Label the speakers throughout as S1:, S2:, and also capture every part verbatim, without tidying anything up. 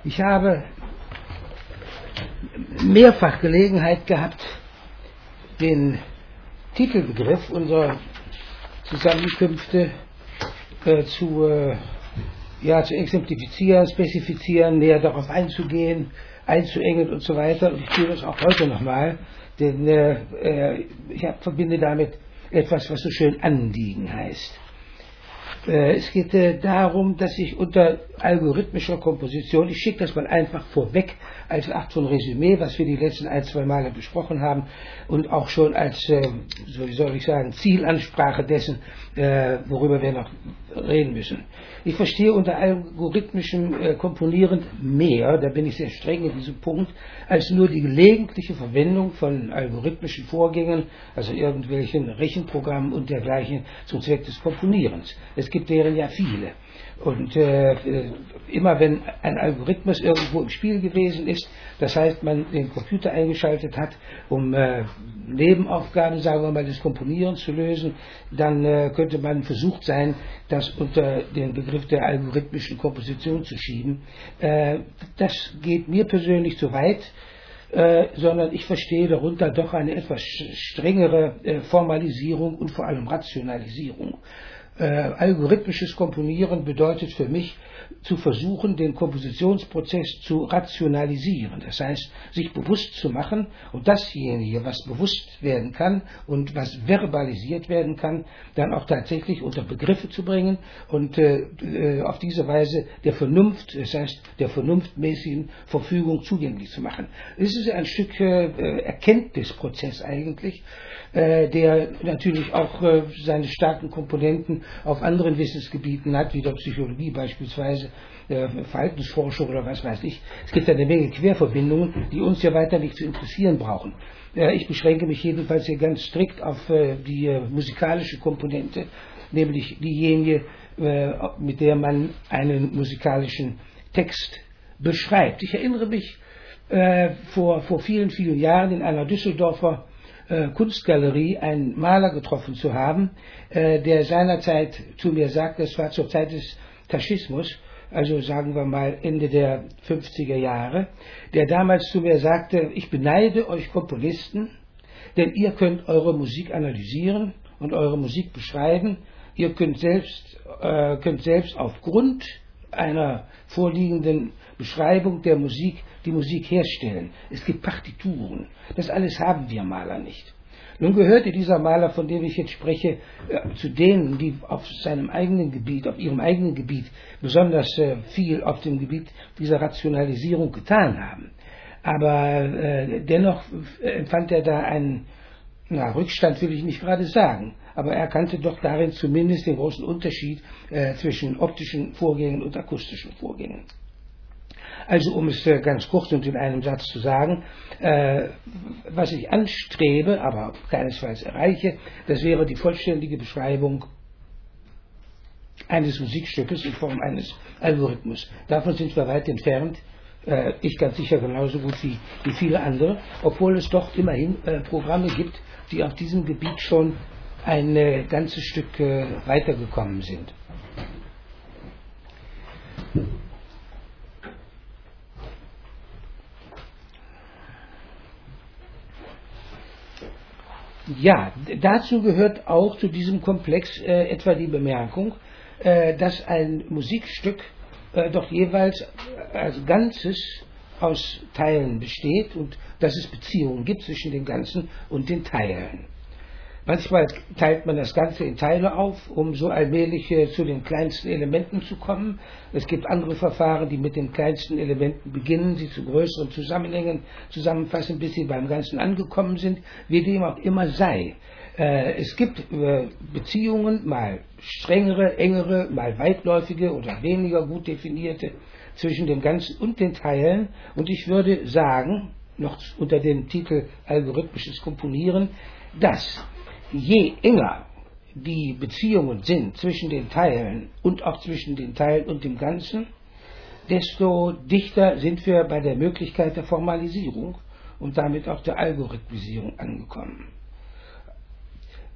S1: Ich habe mehrfach Gelegenheit gehabt, den Titelbegriff unserer Zusammenkünfte äh, zu, äh, ja, zu exemplifizieren, spezifizieren, näher darauf einzugehen, einzuengen und so weiter. Und ich tue das auch heute nochmal, denn äh, ich hab, verbinde damit etwas, was so schön Anliegen heißt. Es geht äh, darum, dass ich unter algorithmischer Komposition, ich schicke das mal einfach vorweg als Art von Resümee, was wir die letzten ein, zwei Male besprochen haben und auch schon als, äh, so wie soll ich sagen, Zielansprache dessen, äh, worüber wir noch reden müssen. Ich verstehe unter algorithmischem äh, Komponieren mehr, da bin ich sehr streng in diesem Punkt, als nur die gelegentliche Verwendung von algorithmischen Vorgängen, also irgendwelchen Rechenprogrammen und dergleichen zum Zweck des Komponierens. Es gibt deren ja viele. Und äh, immer wenn ein Algorithmus irgendwo im Spiel gewesen ist, das heißt, man den Computer eingeschaltet hat, um äh, Nebenaufgaben, sagen wir mal, des Komponierens zu lösen, dann äh, könnte man versucht sein, das unter den Begriff der algorithmischen Komposition zu schieben. Äh, das geht mir persönlich zu weit. Äh, sondern ich verstehe darunter doch eine etwas strengere äh, Formalisierung und vor allem Rationalisierung. Äh, algorithmisches Komponieren bedeutet für mich, zu versuchen, den Kompositionsprozess zu rationalisieren. Das heißt, sich bewusst zu machen und dasjenige, was bewusst werden kann und was verbalisiert werden kann, dann auch tatsächlich unter Begriffe zu bringen und äh, auf diese Weise der Vernunft, das heißt der vernunftmäßigen Verfügung zugänglich zu machen. Es ist ein Stück äh, Erkenntnisprozess eigentlich, äh, der natürlich auch äh, seine starken Komponenten auf anderen Wissensgebieten hat, wie der Psychologie beispielsweise, äh, Verhaltensforschung oder was weiß ich. Es gibt eine Menge Querverbindungen, die uns ja weiter nicht zu interessieren brauchen. Äh, ich beschränke mich jedenfalls hier ganz strikt auf äh, die äh, musikalische Komponente, nämlich diejenige, äh, mit der man einen musikalischen Text beschreibt. Ich erinnere mich äh, vor, vor vielen, vielen Jahren in einer Düsseldorfer Äh, Kunstgalerie einen Maler getroffen zu haben, äh, der seinerzeit zu mir sagte, es war zur Zeit des Taschismus, also sagen wir mal Ende der fünfziger Jahre, der damals zu mir sagte, ich beneide euch Komponisten, denn ihr könnt eure Musik analysieren und eure Musik beschreiben, ihr könnt selbst, äh, könnt selbst aufgrund einer vorliegenden Beschreibung der Musik die Musik herstellen. Es gibt Partituren. Das alles haben wir Maler nicht. Nun gehörte dieser Maler, von dem ich jetzt spreche, äh, zu denen, die auf seinem eigenen Gebiet, auf ihrem eigenen Gebiet besonders äh, viel auf dem Gebiet dieser Rationalisierung getan haben. Aber äh, dennoch empfand er da einen, na, Rückstand will ich nicht gerade sagen, aber er erkannte doch darin zumindest den großen Unterschied äh, zwischen optischen Vorgängen und akustischen Vorgängen. Also um es äh, ganz kurz und in einem Satz zu sagen, äh, was ich anstrebe, aber keinesfalls erreiche, das wäre die vollständige Beschreibung eines Musikstückes in Form eines Algorithmus. Davon sind wir weit entfernt. Äh, ich ganz sicher genauso gut wie, wie viele andere, obwohl es doch immerhin äh, Programme gibt, die auf diesem Gebiet schon ein äh, ganzes Stück äh, weitergekommen sind. Ja, dazu gehört auch zu diesem Komplex äh, etwa die Bemerkung, äh, dass ein Musikstück äh, doch jeweils als Ganzes aus Teilen besteht und dass es Beziehungen gibt zwischen dem Ganzen und den Teilen. Manchmal teilt man das Ganze in Teile auf, um so allmählich äh, zu den kleinsten Elementen zu kommen. Es gibt andere Verfahren, die mit den kleinsten Elementen beginnen, sie zu größeren Zusammenhängen zusammenfassen, bis sie beim Ganzen angekommen sind, wie dem auch immer sei. Äh, es gibt äh, Beziehungen, mal strengere, engere, mal weitläufige oder weniger gut definierte, zwischen dem Ganzen und den Teilen. Und ich würde sagen, noch unter dem Titel algorithmisches Komponieren, dass je enger die Beziehungen sind zwischen den Teilen und auch zwischen den Teilen und dem Ganzen, desto dichter sind wir bei der Möglichkeit der Formalisierung und damit auch der Algorithmisierung angekommen.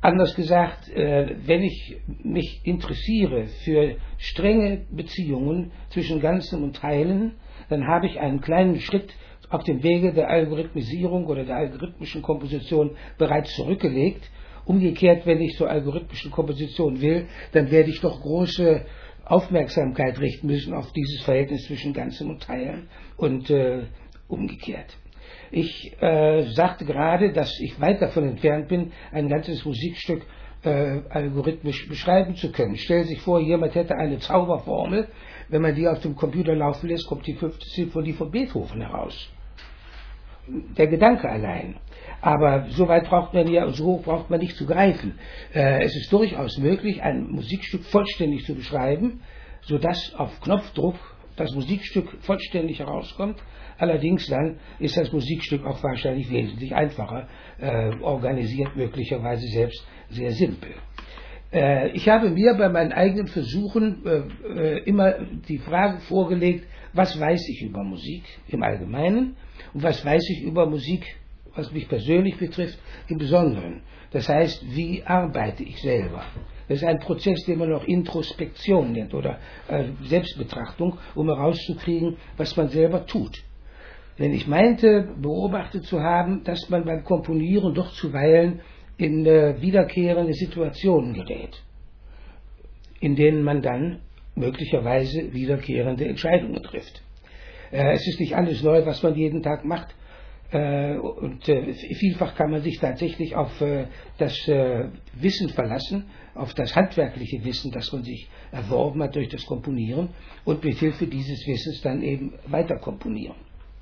S1: Anders gesagt, äh, wenn ich mich interessiere für strenge Beziehungen zwischen Ganzen und Teilen, dann habe ich einen kleinen Schritt auf dem Wege der Algorithmisierung oder der algorithmischen Komposition bereits zurückgelegt. Umgekehrt, wenn ich zur algorithmischen Komposition will, dann werde ich doch große Aufmerksamkeit richten müssen auf dieses Verhältnis zwischen Ganzen und Teilen und äh, umgekehrt. Ich äh, sagte gerade, dass ich weit davon entfernt bin, ein ganzes Musikstück äh, algorithmisch beschreiben zu können. Stellen Sie sich vor, jemand hätte eine Zauberformel, wenn man die auf dem Computer laufen lässt, kommt die fünfte Sinfonie von Beethoven heraus. Der Gedanke allein. Aber so weit braucht man ja, so hoch braucht man nicht zu greifen. Äh, es ist durchaus möglich, ein Musikstück vollständig zu beschreiben, sodass auf Knopfdruck das Musikstück vollständig herauskommt. Allerdings dann ist das Musikstück auch wahrscheinlich wesentlich einfacher äh, organisiert, möglicherweise selbst sehr simpel. Äh, ich habe mir bei meinen eigenen Versuchen äh, immer die Frage vorgelegt, was weiß ich über Musik im Allgemeinen und was weiß ich über Musik, was mich persönlich betrifft, im Besonderen. Das heißt, wie arbeite ich selber? Das ist ein Prozess, den man auch Introspektion nennt oder äh, Selbstbetrachtung, um herauszukriegen, was man selber tut. Denn ich meinte, beobachtet zu haben, dass man beim Komponieren doch zuweilen in äh, wiederkehrende Situationen gerät, in denen man dann möglicherweise wiederkehrende Entscheidungen trifft. Äh, es ist nicht alles neu, was man jeden Tag macht. Äh, und äh, vielfach kann man sich tatsächlich auf äh, das äh, Wissen verlassen, auf das handwerkliche Wissen, das man sich erworben hat durch das Komponieren und mit Hilfe dieses Wissens dann eben weiter komponieren.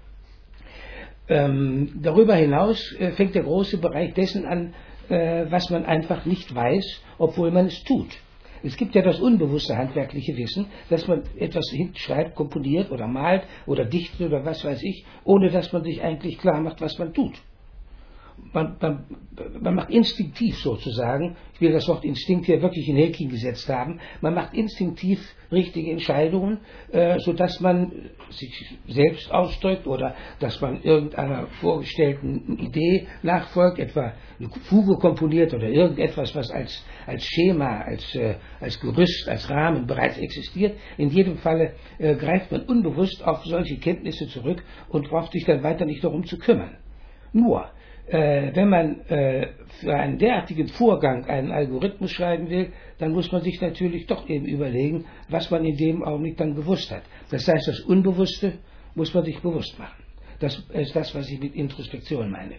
S1: Ähm, darüber hinaus äh, fängt der große Bereich dessen an, äh, was man einfach nicht weiß, obwohl man es tut. Es gibt ja das unbewusste handwerkliche Wissen, dass man etwas hinschreibt, komponiert oder malt oder dichtet oder was weiß ich, ohne dass man sich eigentlich klar macht, was man tut. Man, man, man macht instinktiv sozusagen, ich will das Wort Instinkt hier wirklich in Häkchen gesetzt haben, man macht instinktiv richtige Entscheidungen, äh, sodass man sich selbst ausdrückt oder dass man irgendeiner vorgestellten Idee nachfolgt, etwa eine Fuge komponiert oder irgendetwas, was als, als Schema, als, äh, als Gerüst, als Rahmen bereits existiert. In jedem Falle äh, greift man unbewusst auf solche Kenntnisse zurück und braucht sich dann weiter nicht darum zu kümmern. Nur, Äh, wenn man äh, für einen derartigen Vorgang einen Algorithmus schreiben will, dann muss man sich natürlich doch eben überlegen, was man in dem Augenblick dann gewusst hat. Das heißt, das Unbewusste muss man sich bewusst machen. Das ist das, was ich mit Introspektion meine.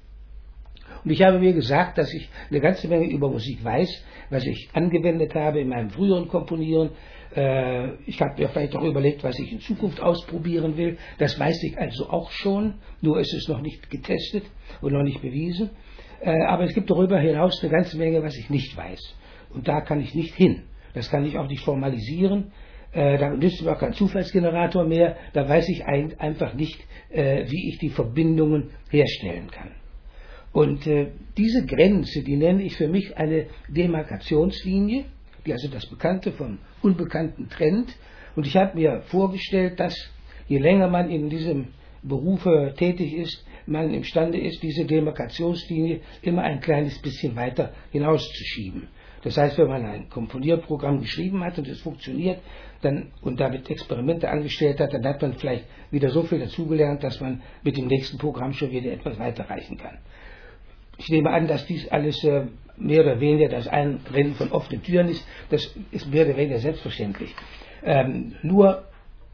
S1: Und ich habe mir gesagt, dass ich eine ganze Menge über Musik weiß, was ich angewendet habe in meinem früheren Komponieren. Äh, ich habe mir vielleicht auch überlegt, was ich in Zukunft ausprobieren will. Das weiß ich also auch schon, nur ist es noch nicht getestet und noch nicht bewiesen. Äh, aber es gibt darüber hinaus eine ganze Menge, was ich nicht weiß. Und da kann ich nicht hin. Das kann ich auch nicht formalisieren. Äh, da nützt mir auch kein Zufallsgenerator mehr. Da weiß ich ein, einfach nicht, äh, wie ich die Verbindungen herstellen kann. Und äh, diese Grenze, die nenne ich für mich eine Demarkationslinie, die also das Bekannte vom Unbekannten trennt. Und ich habe mir vorgestellt, dass je länger man in diesem Beruf tätig ist, man imstande ist, diese Demarkationslinie immer ein kleines bisschen weiter hinauszuschieben. Das heißt, wenn man ein Komponierprogramm geschrieben hat und es funktioniert dann, und damit Experimente angestellt hat, dann hat man vielleicht wieder so viel dazugelernt, dass man mit dem nächsten Programm schon wieder etwas weiterreichen kann. Ich nehme an, dass dies alles äh, mehr oder weniger das Einrennen von offenen Türen ist. Das ist mehr oder weniger selbstverständlich. Ähm, nur,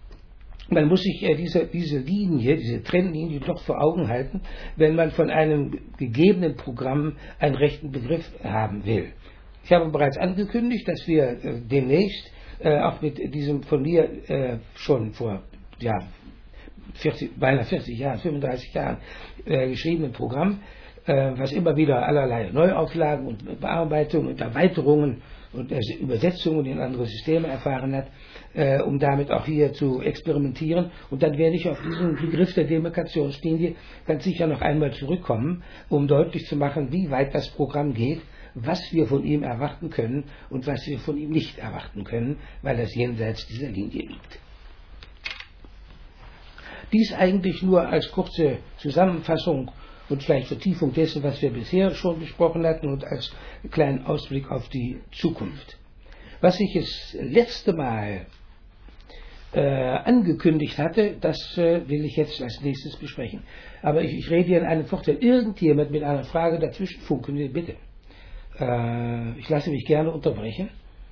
S1: man muss sich äh, diese, diese Linie, diese Trennlinie doch vor Augen halten, wenn man von einem gegebenen Programm einen rechten Begriff haben will. Ich habe bereits angekündigt, dass wir äh, demnächst äh, auch mit diesem von mir äh, schon vor ja, vierzig, beinahe vierzig Jahren, fünfunddreißig Jahren äh, geschriebenen Programm, was immer wieder allerlei Neuauflagen und Bearbeitungen und Erweiterungen und Übersetzungen in andere Systeme erfahren hat, äh, um damit auch hier zu experimentieren. Und dann werde ich auf diesen Begriff der Demarkationslinie ganz sicher noch einmal zurückkommen, um deutlich zu machen, wie weit das Programm geht, was wir von ihm erwarten können und was wir von ihm nicht erwarten können, weil es jenseits dieser Linie liegt. Dies eigentlich nur als kurze Zusammenfassung und vielleicht Vertiefung dessen, was wir bisher schon besprochen hatten und als kleinen Ausblick auf die Zukunft. Was ich das letzte Mal äh, angekündigt hatte, das äh, will ich jetzt als nächstes besprechen. Aber ich, ich rede hier in einem Fort, wenn irgendjemand mit einer Frage dazwischen funken will, bitte. Äh, ich lasse mich gerne unterbrechen.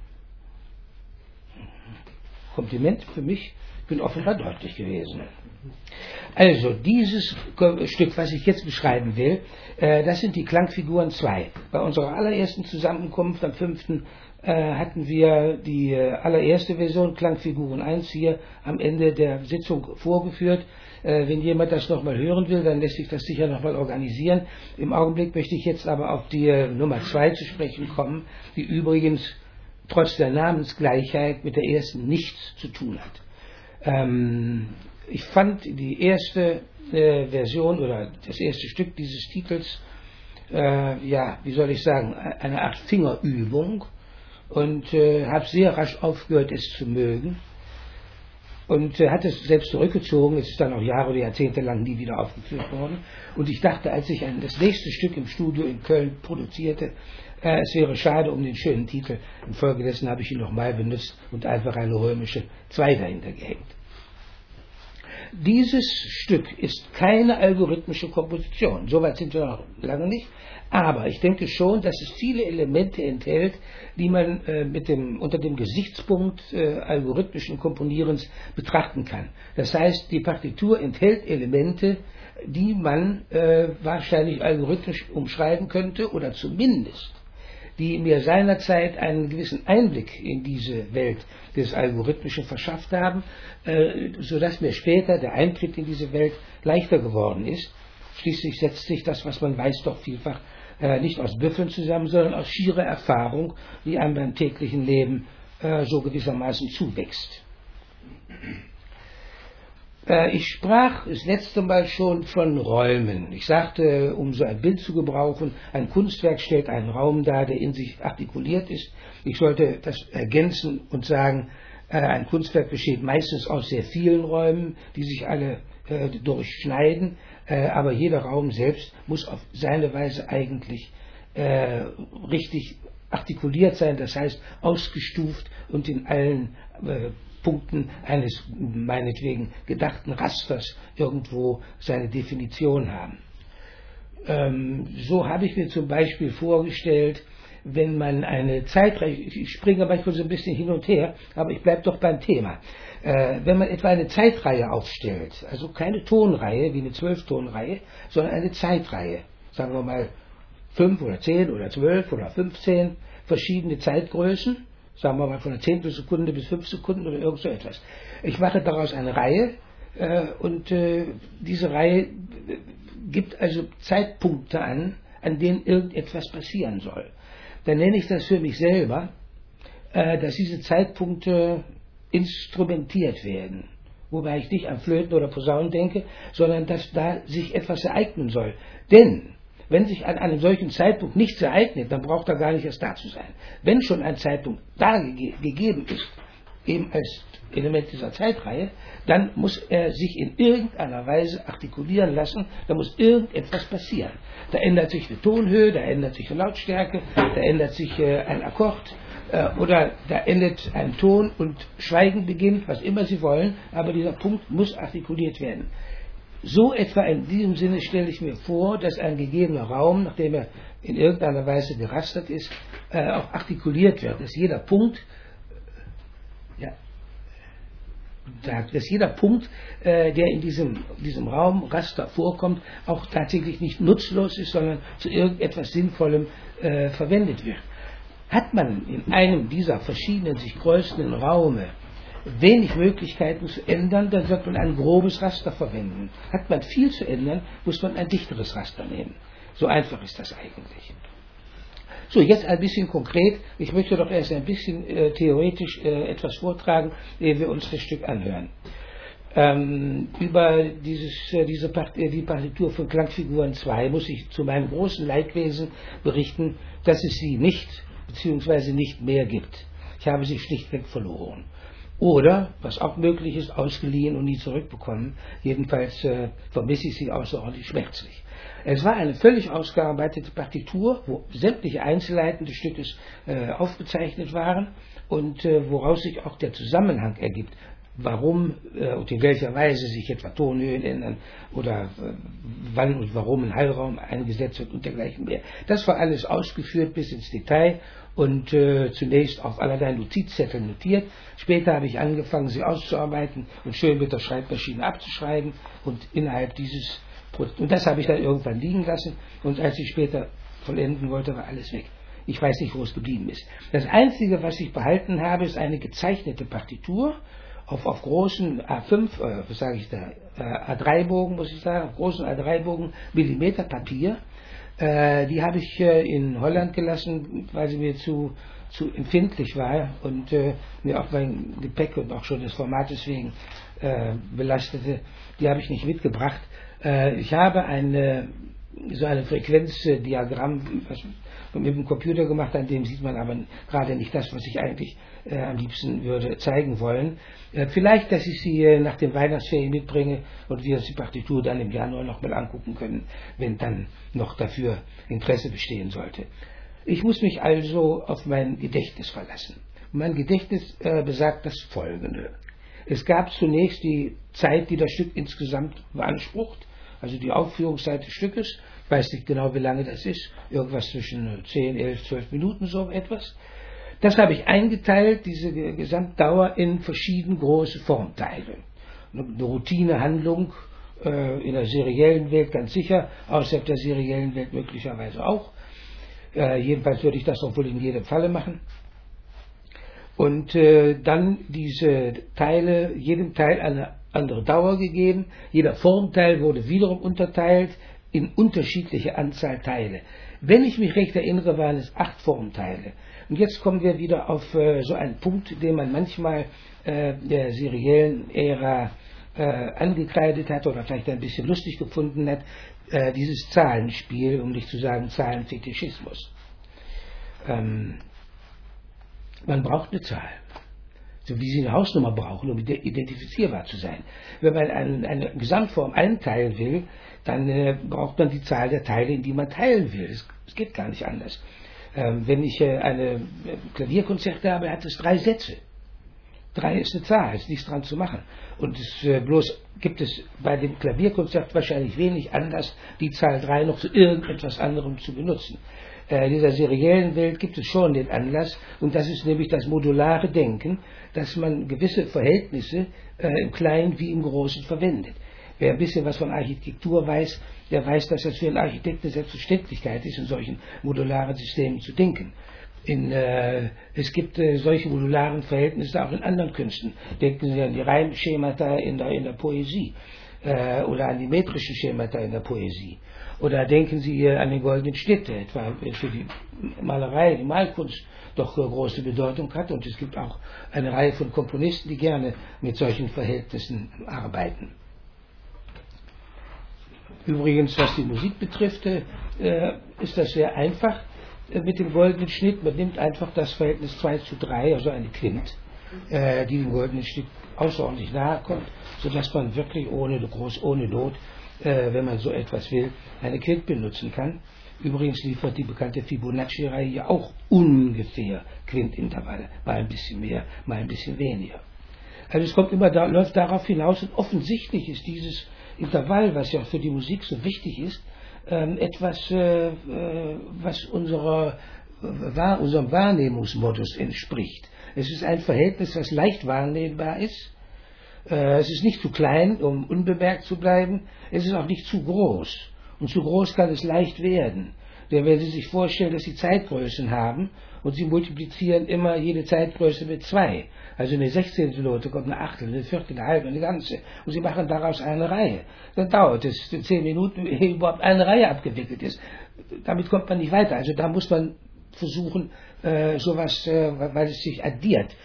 S1: Kompliment für mich, ich bin offenbar deutlich gewesen. Also, dieses Stück, was ich jetzt beschreiben will, äh, das sind die Klangfiguren zwei. Bei unserer allerersten Zusammenkunft am fünften Äh, hatten wir die äh, allererste Version, Klangfiguren eins, hier am Ende der Sitzung vorgeführt. Äh, wenn jemand das nochmal hören will, dann lässt sich das sicher nochmal organisieren. Im Augenblick möchte ich jetzt aber auf die äh, Nummer zwei zu sprechen kommen, die übrigens trotz der Namensgleichheit mit der ersten nichts zu tun hat. Ähm, ich fand die erste äh, Version oder das erste Stück dieses Titels, äh, ja, wie soll ich sagen, eine Art Fingerübung und äh, habe sehr rasch aufgehört, es zu mögen und äh, hat es selbst zurückgezogen. Es ist dann auch Jahre oder Jahrzehnte lang nie wieder aufgeführt worden. Und ich dachte, als ich ein, das nächste Stück im Studio in Köln produzierte, äh, es wäre schade um den schönen Titel. Infolgedessen habe ich ihn nochmal benutzt und einfach eine römische zwei dahinter gehängt. Dieses Stück ist keine algorithmische Komposition, soweit sind wir noch lange nicht, aber ich denke schon, dass es viele Elemente enthält, die man äh, mit dem, unter dem Gesichtspunkt äh, algorithmischen Komponierens betrachten kann. Das heißt, die Partitur enthält Elemente, die man äh, wahrscheinlich algorithmisch umschreiben könnte oder zumindest die mir seinerzeit einen gewissen Einblick in diese Welt des Algorithmischen verschafft haben, äh, sodass mir später der Eintritt in diese Welt leichter geworden ist. Schließlich setzt sich das, was man weiß, doch vielfach äh, nicht aus Büffeln zusammen, sondern aus schierer Erfahrung, die einem beim täglichen Leben äh, so gewissermaßen zuwächst. Ich sprach das letzte Mal schon von Räumen. Ich sagte, um so ein Bild zu gebrauchen, ein Kunstwerk stellt einen Raum dar, der in sich artikuliert ist. Ich sollte das ergänzen und sagen, ein Kunstwerk besteht meistens aus sehr vielen Räumen, die sich alle äh, durchschneiden, äh, aber jeder Raum selbst muss auf seine Weise eigentlich äh, richtig artikuliert sein, das heißt ausgestuft und in allen äh, Punkten eines meinetwegen gedachten Rasters irgendwo seine Definition haben. Ähm, so habe ich mir zum Beispiel vorgestellt, wenn man eine Zeitreihe, ich springe manchmal so ein bisschen hin und her, aber ich bleibe doch beim Thema. Äh, wenn man etwa eine Zeitreihe aufstellt, also keine Tonreihe wie eine Zwölftonreihe, sondern eine Zeitreihe, sagen wir mal fünf oder zehn oder zwölf oder fünfzehn verschiedene Zeitgrößen, sagen wir mal von einer Zehntelsekunde bis fünf Sekunden oder irgend so etwas. Ich mache daraus eine Reihe äh, und äh, diese Reihe gibt also Zeitpunkte an, an denen irgendetwas passieren soll. Dann nenne ich das für mich selber, äh, dass diese Zeitpunkte instrumentiert werden. Wobei ich nicht an Flöten oder Posaunen denke, sondern dass da sich etwas ereignen soll. Denn wenn sich an einem solchen Zeitpunkt nichts ereignet, dann braucht er gar nicht erst da zu sein. Wenn schon ein Zeitpunkt da ge- gegeben ist, eben als Element dieser Zeitreihe, dann muss er sich in irgendeiner Weise artikulieren lassen, da muss irgendetwas passieren. Da ändert sich eine Tonhöhe, da ändert sich eine Lautstärke, da ändert sich äh, ein Akkord äh, oder da endet ein Ton und Schweigen beginnt, was immer Sie wollen, aber dieser Punkt muss artikuliert werden. So etwa in diesem Sinne stelle ich mir vor, dass ein gegebener Raum, nachdem er in irgendeiner Weise gerastert ist, äh, auch artikuliert wird, dass jeder Punkt, ja, dass jeder Punkt, äh, der in diesem, diesem Raum Raster vorkommt, auch tatsächlich nicht nutzlos ist, sondern zu irgendetwas Sinnvollem äh, verwendet wird. Hat man in einem dieser verschiedenen sich kreuzenden Räume wenig Möglichkeiten zu ändern, dann wird man ein grobes Raster verwenden. Hat man viel zu ändern, muss man ein dichteres Raster nehmen. So einfach ist das eigentlich. So, jetzt ein bisschen konkret. Ich möchte doch erst ein bisschen äh, theoretisch äh, etwas vortragen, ehe wir uns das Stück anhören. Ähm, über dieses, äh, diese Part, äh, die Partitur von Klangfiguren zwei muss ich zu meinem großen Leidwesen berichten, dass es sie nicht, beziehungsweise nicht mehr gibt. Ich habe sie schlichtweg verloren. Oder, was auch möglich ist, ausgeliehen und nie zurückbekommen. Jedenfalls äh, vermisse ich sie außerordentlich schmerzlich. Es war eine völlig ausgearbeitete Partitur, wo sämtliche Einzelheiten des Stückes äh, aufgezeichnet waren und äh, woraus sich auch der Zusammenhang ergibt. Warum äh, und in welcher Weise sich etwa Tonhöhen ändern oder äh, wann und warum ein Heilraum eingesetzt wird und dergleichen mehr. Das war alles ausgeführt bis ins Detail und äh, zunächst auf allerlei Notizzetteln notiert. Später habe ich angefangen, sie auszuarbeiten und schön mit der Schreibmaschine abzuschreiben und innerhalb dieses Pro- und das habe ich dann irgendwann liegen lassen und als ich später vollenden wollte, war alles weg. Ich weiß nicht, wo es geblieben ist. Das Einzige, was ich behalten habe, ist eine gezeichnete Partitur auf, auf großen A fünf, äh, was sage ich da, äh, A drei Bogen, muss ich sagen, auf großen A drei Bogen Millimeter Papier. Äh, die habe ich äh, in Holland gelassen, weil sie mir zu, zu empfindlich war und äh, mir auch mein Gepäck und auch schon das Format deswegen äh, belastete. Die habe ich nicht mitgebracht. Äh, ich habe eine, so eine Frequenzdiagramm, was mit dem Computer gemacht, an dem sieht man aber gerade nicht das, was ich eigentlich äh, am liebsten würde zeigen wollen. Äh, vielleicht, dass ich sie äh, nach den Weihnachtsferien mitbringe und wir uns die Partitur dann im Januar nochmal angucken können, wenn dann noch dafür Interesse bestehen sollte. Ich muss mich also auf mein Gedächtnis verlassen. Mein Gedächtnis äh, besagt das Folgende. Es gab zunächst die Zeit, die das Stück insgesamt beansprucht, also die Aufführungszeit des Stückes. Ich weiß nicht genau, wie lange das ist, irgendwas zwischen zehn, elf, zwölf Minuten, so etwas. Das habe ich eingeteilt, diese Gesamtdauer, in verschiedene große Formteile. Eine Routinehandlung äh, in der seriellen Welt ganz sicher, außerhalb der seriellen Welt möglicherweise auch. Äh, jedenfalls würde ich das auch wohl in jedem Falle machen. Und äh, dann diese Teile, jedem Teil eine andere Dauer gegeben. Jeder Formteil wurde wiederum unterteilt in unterschiedliche Anzahl Teile. Wenn ich mich recht erinnere, waren es acht Formteile. Und jetzt kommen wir wieder auf äh, so einen Punkt, den man manchmal äh, der seriellen Ära äh, angekleidet hat oder vielleicht ein bisschen lustig gefunden hat, äh, dieses Zahlenspiel, um nicht zu sagen Zahlenfetischismus. Ähm, man braucht eine Zahl. So wie Sie eine Hausnummer brauchen, um identifizierbar zu sein. Wenn man eine, eine Gesamtform einteilen will, dann äh, braucht man die Zahl der Teile, in die man teilen will. Es, es geht gar nicht anders. Ähm, wenn ich äh, eine äh, Klavierkonzert habe, hat es drei Sätze. Drei ist eine Zahl, ist nichts dran zu machen. Und es, äh, bloß gibt es bei dem Klavierkonzert wahrscheinlich wenig Anlass, die Zahl drei noch zu irgendetwas anderem zu benutzen. In dieser seriellen Welt gibt es schon den Anlass, und das ist nämlich das modulare Denken, dass man gewisse Verhältnisse äh, im Kleinen wie im Großen verwendet. Wer ein bisschen was von Architektur weiß, der weiß, dass das für einen Architekten eine Selbstverständlichkeit ist, in solchen modularen Systemen zu denken. In, äh, es gibt äh, solche modularen Verhältnisse auch in anderen Künsten. Denken Sie an die Reimschemata in der, in der Poesie äh, oder an die metrischen Schemata in der Poesie. Oder denken Sie an den goldenen Schnitt, der etwa für die Malerei, die Malkunst doch große Bedeutung hat. Und es gibt auch eine Reihe von Komponisten, die gerne mit solchen Verhältnissen arbeiten. Übrigens, was die Musik betrifft, äh, ist das sehr einfach äh, mit dem goldenen Schnitt. Man nimmt einfach das Verhältnis zwei zu drei, also eine Quint, äh, die dem goldenen Schnitt außerordentlich nahe kommt, sodass man wirklich ohne, groß, ohne Not, Äh, wenn man so etwas will, eine Quint benutzen kann. Übrigens liefert die bekannte Fibonacci-Reihe ja auch ungefähr Quintintervalle, mal ein bisschen mehr, mal ein bisschen weniger. Also es kommt immer da, läuft darauf hinaus, und offensichtlich ist dieses Intervall, was ja auch für die Musik so wichtig ist, ähm, etwas, äh, äh, was unserer, äh, unserem Wahrnehmungsmodus entspricht. Es ist ein Verhältnis, was leicht wahrnehmbar ist. Es ist nicht zu klein, um unbemerkt zu bleiben. Es ist auch nicht zu groß. Und zu groß kann es leicht werden. Denn wenn Sie sich vorstellen, dass Sie Zeitgrößen haben und Sie multiplizieren immer jede Zeitgröße mit zwei. Also eine sechzehnte Note kommt eine Achtel, eine Viertel, eine halbe, eine ganze. Und Sie machen daraus eine Reihe. Dann dauert es zehn Minuten, ehe überhaupt eine Reihe abgewickelt ist. Damit kommt man nicht weiter. Also da muss man versuchen, äh, sowas, äh, weil es sich addiert,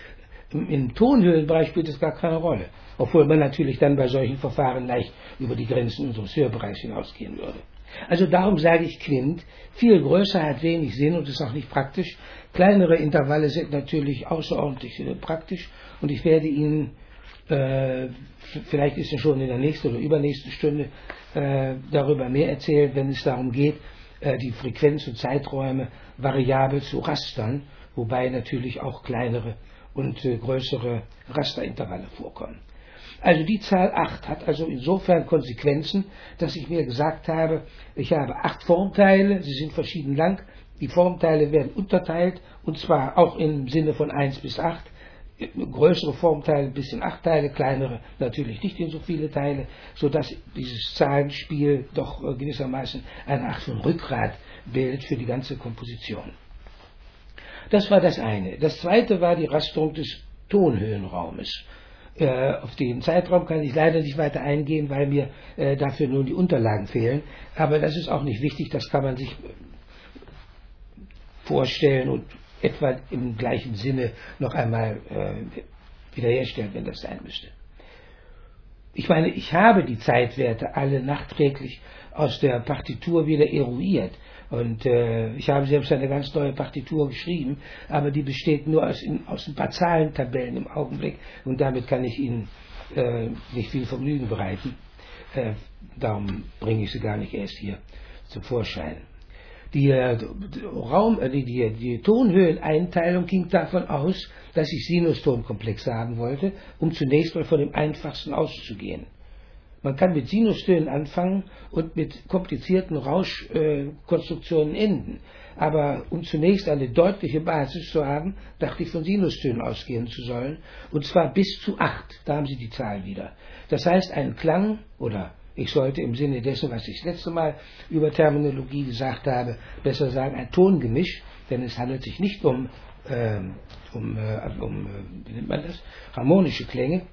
S1: Im, im Tonhöhenbereich spielt es gar keine Rolle, obwohl man natürlich dann bei solchen Verfahren leicht über die Grenzen unseres Hörbereichs hinausgehen würde. Also darum sage ich Quint, viel größer hat wenig Sinn und ist auch nicht praktisch. Kleinere Intervalle sind natürlich außerordentlich praktisch und ich werde Ihnen, äh, vielleicht ist es schon in der nächsten oder übernächsten Stunde, äh, darüber mehr erzählen, wenn es darum geht, äh, die Frequenz- und Zeiträume variabel zu rastern, wobei natürlich auch kleinere und äh, größere Rasterintervalle vorkommen. Also die Zahl acht hat also insofern Konsequenzen, dass ich mir gesagt habe, ich habe acht Formteile, sie sind verschieden lang, die Formteile werden unterteilt und zwar auch im Sinne von eins bis acht, größere Formteile bis in acht Teile, kleinere natürlich nicht in so viele Teile, sodass dieses Zahlenspiel doch gewissermaßen eine Art von Rückgrat bildet für die ganze Komposition. Das war das eine. Das zweite war die Rasterung des Tonhöhenraumes. Äh, auf den Zeitraum kann ich leider nicht weiter eingehen, weil mir äh, dafür nun die Unterlagen fehlen. Aber das ist auch nicht wichtig, das kann man sich vorstellen und etwa im gleichen Sinne noch einmal äh, wiederherstellen, wenn das sein müsste. Ich meine, ich habe die Zeitwerte alle nachträglich aus der Partitur wieder eruiert. Und äh, ich habe selbst eine ganz neue Partitur geschrieben, aber die besteht nur aus, in, aus ein paar Zahlentabellen im Augenblick und damit kann ich Ihnen äh, nicht viel Vergnügen bereiten. Äh, darum bringe ich sie gar nicht erst hier zum Vorschein. Die, äh, Raum, äh, die, die, die Tonhöheneinteilung ging davon aus, dass ich Sinustonkomplexe haben wollte, um zunächst mal von dem einfachsten auszugehen. Man kann mit Sinustönen anfangen und mit komplizierten Rauschkonstruktionen äh, enden. Aber um zunächst eine deutliche Basis zu haben, dachte ich von Sinustönen ausgehen zu sollen. Und zwar bis zu acht. Da haben Sie die Zahl wieder. Das heißt, ein Klang, oder ich sollte im Sinne dessen, was ich das letzte Mal über Terminologie gesagt habe, besser sagen ein Tongemisch, denn es handelt sich nicht um, äh, um, äh, um äh, wie nennt man das, harmonische Klänge.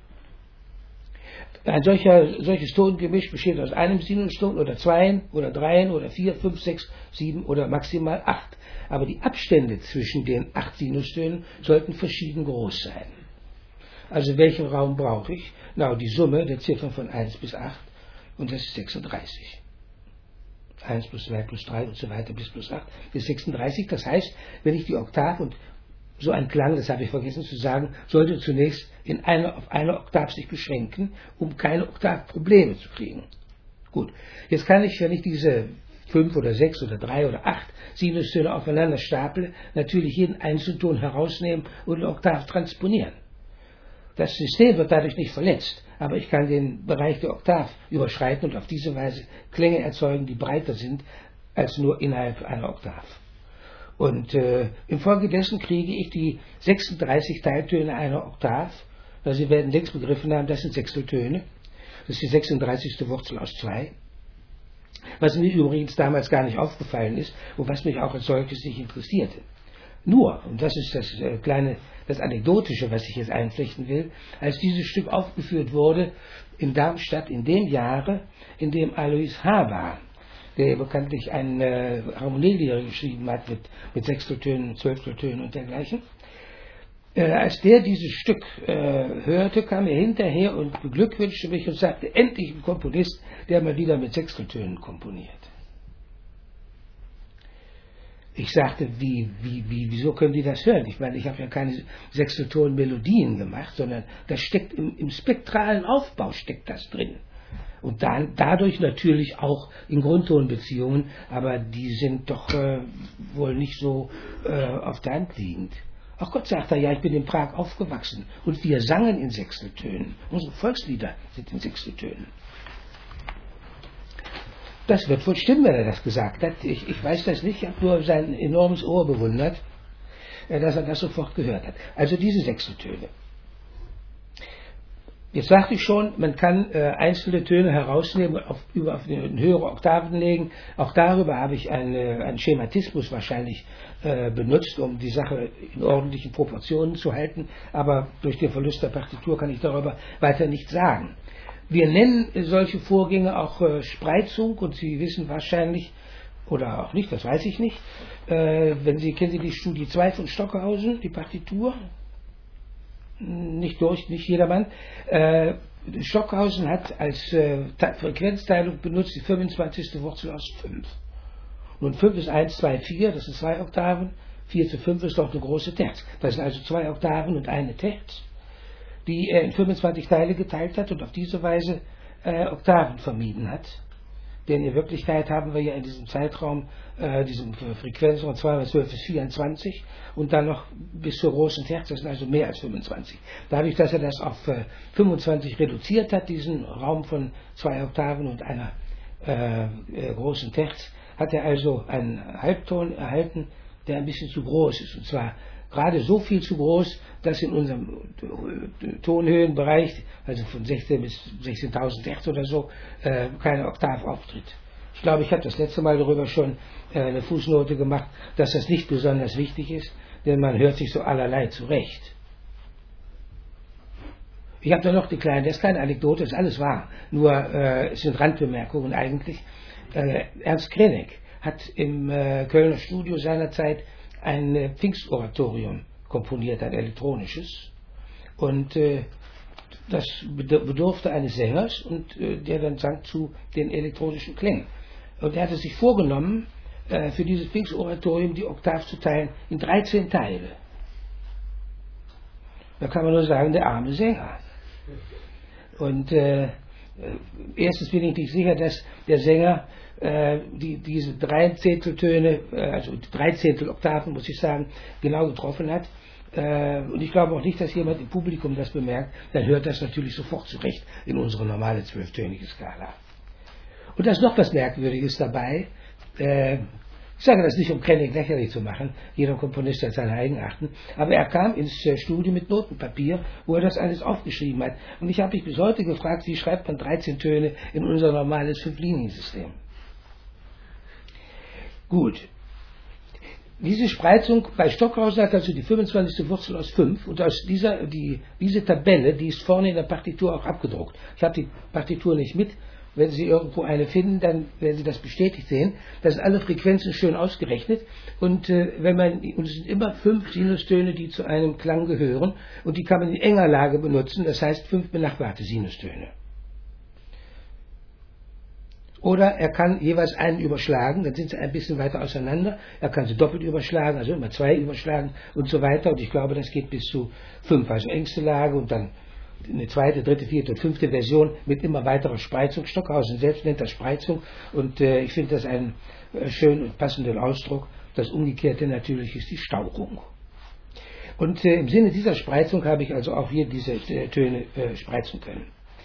S1: Ein solcher, solches Tongemisch besteht aus einem Sinuston oder zweien oder dreien oder vier, fünf, sechs, sieben oder maximal acht. Aber die Abstände zwischen den acht Sinustönen sollten verschieden groß sein. Also welchen Raum brauche ich? Na, die Summe der Ziffern von eins bis acht und das ist sechsunddreißig. eins plus zwei plus drei und so weiter bis plus acht ist sechsunddreißig. Das heißt, wenn ich die Oktav und so ein Klang, das habe ich vergessen zu sagen, sollte zunächst in eine, auf eine Oktav sich beschränken, um keine Oktavprobleme zu kriegen. Gut, jetzt kann ich, wenn ich diese fünf oder sechs oder drei oder acht Sinustöne aufeinander staple, natürlich jeden Einzelton herausnehmen und eine Oktav transponieren. Das System wird dadurch nicht verletzt, aber ich kann den Bereich der Oktav überschreiten und auf diese Weise Klänge erzeugen, die breiter sind als nur innerhalb einer Oktav. Und äh, infolgedessen kriege ich die sechsunddreißig Teiltöne einer Oktav. Also Sie werden längst begriffen haben, das sind Sechsteltöne. Das ist die sechsunddreißigste Wurzel aus zwei. Was mir übrigens damals gar nicht aufgefallen ist und was mich auch als solches nicht interessierte. Nur, und das ist das äh, kleine, das Anekdotische, was ich jetzt einflechten will, als dieses Stück aufgeführt wurde in Darmstadt in dem Jahre, in dem Alois Haber, der bekanntlich eine äh, Harmonielehre geschrieben hat mit, mit Sechsteltönen, Zwölfteltönen und dergleichen. Äh, als der dieses Stück äh, hörte, kam er hinterher und beglückwünschte mich und sagte, endlich ein Komponist, der mal wieder mit Sechsteltönen komponiert. Ich sagte, wie, wie, wie, wieso können die das hören? Ich meine, ich habe ja keine Sechstelton-Melodien gemacht, sondern das steckt im, im spektralen Aufbau steckt das drin. Und dann, dadurch natürlich auch in Grundtonbeziehungen, aber die sind doch äh, wohl nicht so äh, auf der Hand liegend. Ach Gott, sagt er, ja, ich bin in Prag aufgewachsen und wir sangen in Sechsteltönen. Unsere Volkslieder sind in Sechsteltönen. Das wird wohl stimmen, wenn er das gesagt hat. Ich, ich weiß das nicht, ich habe nur sein enormes Ohr bewundert, äh, dass er das sofort gehört hat. Also diese Sechsteltöne. Jetzt sagte ich schon, man kann äh, einzelne Töne herausnehmen und auf, über, auf den höhere Oktaven legen. Auch darüber habe ich eine, einen Schematismus wahrscheinlich äh, benutzt, um die Sache in ordentlichen Proportionen zu halten. Aber durch den Verlust der Partitur kann ich darüber weiter nichts sagen. Wir nennen solche Vorgänge auch äh, Spreizung und Sie wissen wahrscheinlich, oder auch nicht, das weiß ich nicht, äh, wenn Sie, kennen Sie die Studie zwei von Stockhausen, die Partitur? nicht durch, nicht jedermann. Äh, Stockhausen hat als äh, Frequenzteilung benutzt die fünfundzwanzigste Wurzel aus fünf. Nun fünf ist eins, zwei, vier, das sind zwei Oktaven. vier zu fünf ist doch eine große Terz. Das sind also zwei Oktaven und eine Terz, die er in fünfundzwanzig Teile geteilt hat und auf diese Weise äh, Oktaven vermieden hat. Denn in Wirklichkeit haben wir ja in diesem Zeitraum, äh, diesem Frequenz von zweihundertzwölf bis vierundzwanzig und dann noch bis zur großen Terz, das sind also mehr als fünfundzwanzig. Dadurch, dass er das auf äh, fünfundzwanzig reduziert hat, diesen Raum von zwei Oktaven und einer äh, äh, großen Terz, hat er also einen Halbton erhalten, der ein bisschen zu groß ist. Und zwar gerade so viel zu groß, dass in unserem Tonhöhenbereich, also von sechzehn bis sechzehntausend Hertz oder so, äh, keine Oktav auftritt. Ich glaube, ich habe das letzte Mal darüber schon äh, eine Fußnote gemacht, dass das nicht besonders wichtig ist, denn man hört sich so allerlei zurecht. Ich habe da noch die kleine, das ist keine Anekdote, ist alles wahr, nur äh, es sind Randbemerkungen eigentlich. Äh, Ernst Krenek hat im äh, Kölner Studio seinerzeit ein äh, Pfingstoratorium komponiert, ein elektronisches. Und äh, das bedurfte eines Sängers, und äh, der dann sang zu den elektronischen Klängen. Und er hatte sich vorgenommen, äh, für dieses Pfingstoratorium die Oktav zu teilen in dreizehn Teile. Da kann man nur sagen, der arme Sänger. Und äh, erstens bin ich nicht sicher, dass der Sänger äh, die, diese drei Zehnteltöne, äh, also drei Zehntel Oktaven, muss ich sagen, genau getroffen hat. Äh, und ich glaube auch nicht, dass jemand im Publikum das bemerkt. Dann hört das natürlich sofort zurecht in unsere normale zwölftönige Skala. Und da ist noch was Merkwürdiges dabei. Äh, Ich sage das nicht, um Krenek lächerlich zu machen, jeder Komponist hat seine Eigenarten, aber er kam ins Studio mit Notenpapier, wo er das alles aufgeschrieben hat. Und ich habe mich bis heute gefragt, wie schreibt man dreizehn Töne in unser normales Fünf-Linien-System? Gut. Diese Spreizung bei Stockhausen hat also die fünfundzwanzigste Wurzel aus fünf, und aus dieser, die, diese Tabelle, die ist vorne in der Partitur auch abgedruckt. Ich habe die Partitur nicht mit. Wenn Sie irgendwo eine finden, dann werden Sie das bestätigt sehen. Da sind alle Frequenzen schön ausgerechnet. Und äh, wenn man, und es sind immer fünf Sinustöne, die zu einem Klang gehören. Und die kann man in enger Lage benutzen. Das heißt fünf benachbarte Sinustöne. Oder er kann jeweils einen überschlagen, dann sind sie ein bisschen weiter auseinander. Er kann sie doppelt überschlagen, also immer zwei überschlagen und so weiter. Und ich glaube, das geht bis zu fünf, also engste Lage und dann eine zweite, dritte, vierte und fünfte Version mit immer weiterer Spreizung. Stockhausen selbst nennt das Spreizung, und äh, ich finde das einen äh, schönen und passenden Ausdruck. Das Umgekehrte natürlich ist die Stauchung. Und äh, im Sinne dieser Spreizung habe ich also auch hier diese äh, Töne äh, spreizen können.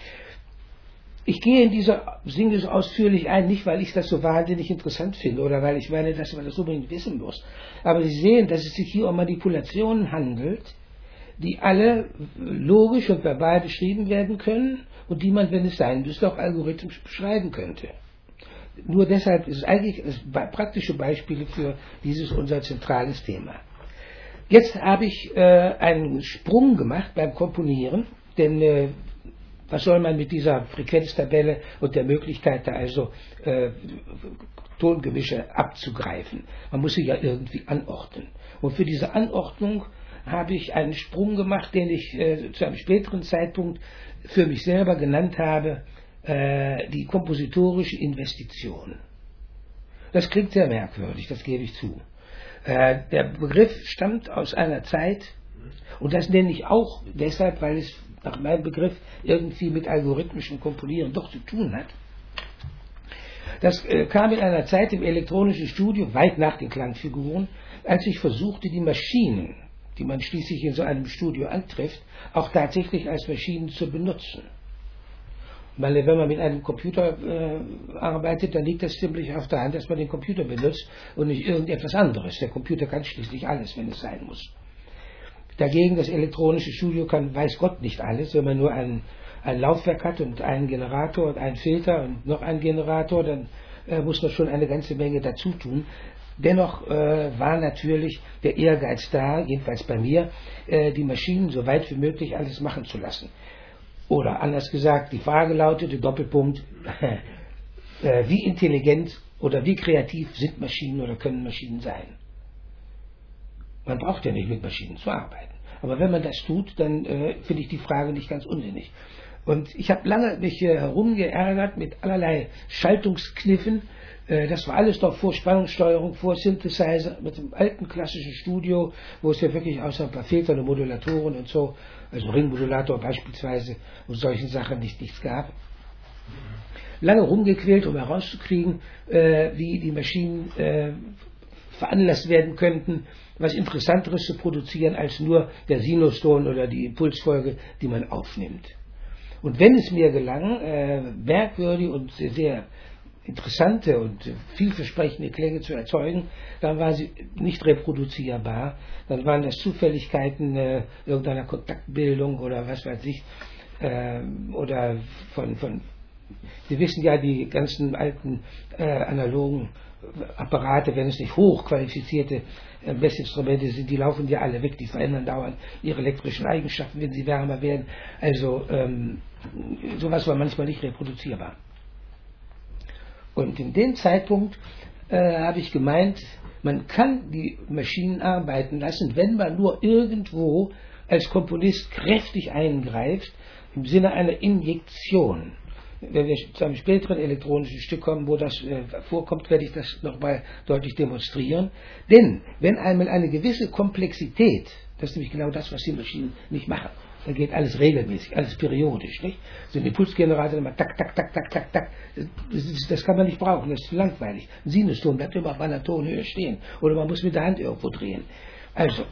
S1: Ich gehe in dieser Sinne so ausführlich ein, nicht weil ich das so wahnsinnig interessant finde oder weil ich meine, dass man das unbedingt wissen muss. Aber Sie sehen, dass es sich hier um Manipulationen handelt, die alle logisch und verbal beschrieben werden können und die man, wenn es sein müsste, auch algorithmisch beschreiben könnte. Nur deshalb ist es eigentlich praktische Beispiele für dieses unser zentrales Thema. Jetzt habe ich äh, einen Sprung gemacht beim Komponieren, denn äh, was soll man mit dieser Frequenztabelle und der Möglichkeit, da also äh, Tongemische abzugreifen? Man muss sie ja irgendwie anordnen. Und für diese Anordnung habe ich einen Sprung gemacht, den ich äh, zu einem späteren Zeitpunkt für mich selber genannt habe, äh, die kompositorische Investition. Das klingt sehr merkwürdig, das gebe ich zu. Äh, der Begriff stammt aus einer Zeit, und das nenne ich auch deshalb, weil es nach meinem Begriff irgendwie mit algorithmischem Komponieren doch zu tun hat. Das äh, kam in einer Zeit im elektronischen Studio, weit nach den Klangfiguren, als ich versuchte, die Maschinen, die man schließlich in so einem Studio antrifft, auch tatsächlich als Maschinen zu benutzen. Weil wenn man mit einem Computer äh, arbeitet, dann liegt das ziemlich auf der Hand, dass man den Computer benutzt und nicht irgendetwas anderes. Der Computer kann schließlich alles, wenn es sein muss. Dagegen das elektronische Studio kann, weiß Gott, nicht alles. Wenn man nur ein, ein Laufwerk hat und einen Generator und einen Filter und noch einen Generator, dann äh, muss man schon eine ganze Menge dazu tun. Dennoch äh, war natürlich der Ehrgeiz da, jedenfalls bei mir, äh, die Maschinen so weit wie möglich alles machen zu lassen. Oder anders gesagt, die Frage lautete, Doppelpunkt, äh, wie intelligent oder wie kreativ sind Maschinen oder können Maschinen sein? Man braucht ja nicht mit Maschinen zu arbeiten. Aber wenn man das tut, dann äh, finde ich die Frage nicht ganz unsinnig. Und ich habe lange mich äh, herumgeärgert mit allerlei Schaltungskniffen. Äh, das war alles noch vor Spannungssteuerung, vor Synthesizer, mit dem alten klassischen Studio, wo es ja wirklich außer ein paar Filtern und Modulatoren und so, also Ringmodulator beispielsweise und solchen Sachen nicht, nichts gab. Lange rumgequält, um herauszukriegen, äh, wie die Maschinen äh, veranlasst werden könnten, was Interessanteres zu produzieren als nur der Sinuston oder die Impulsfolge, die man aufnimmt. Und wenn es mir gelang, äh, merkwürdige und sehr, sehr interessante und vielversprechende Klänge zu erzeugen, dann war sie nicht reproduzierbar, dann waren das Zufälligkeiten äh, irgendeiner Kontaktbildung oder was weiß ich, äh, oder von, von Sie wissen ja, die ganzen alten äh, analogen Apparate, wenn es nicht hochqualifizierte äh, Messinstrumente sind, die laufen ja alle weg, die verändern dauernd ihre elektrischen Eigenschaften, wenn sie wärmer werden. Also ähm, sowas war manchmal nicht reproduzierbar. Und in dem Zeitpunkt äh, habe ich gemeint, man kann die Maschinen arbeiten lassen, wenn man nur irgendwo als Komponist kräftig eingreift, im Sinne einer Injektion. Wenn wir zu einem späteren elektronischen Stück kommen, wo das äh, vorkommt, werde ich das nochmal deutlich demonstrieren. Denn wenn einmal eine gewisse Komplexität, das ist nämlich genau das, was die Maschinen nicht machen, da geht alles regelmäßig, alles periodisch, nicht? So ein Impulsgenerator immer tak, tak, tak, tak, tak, tak, das, das kann man nicht brauchen, das ist zu langweilig. Ein Sinuston bleibt immer auf einer Tonhöhe stehen oder man muss mit der Hand irgendwo drehen. Also,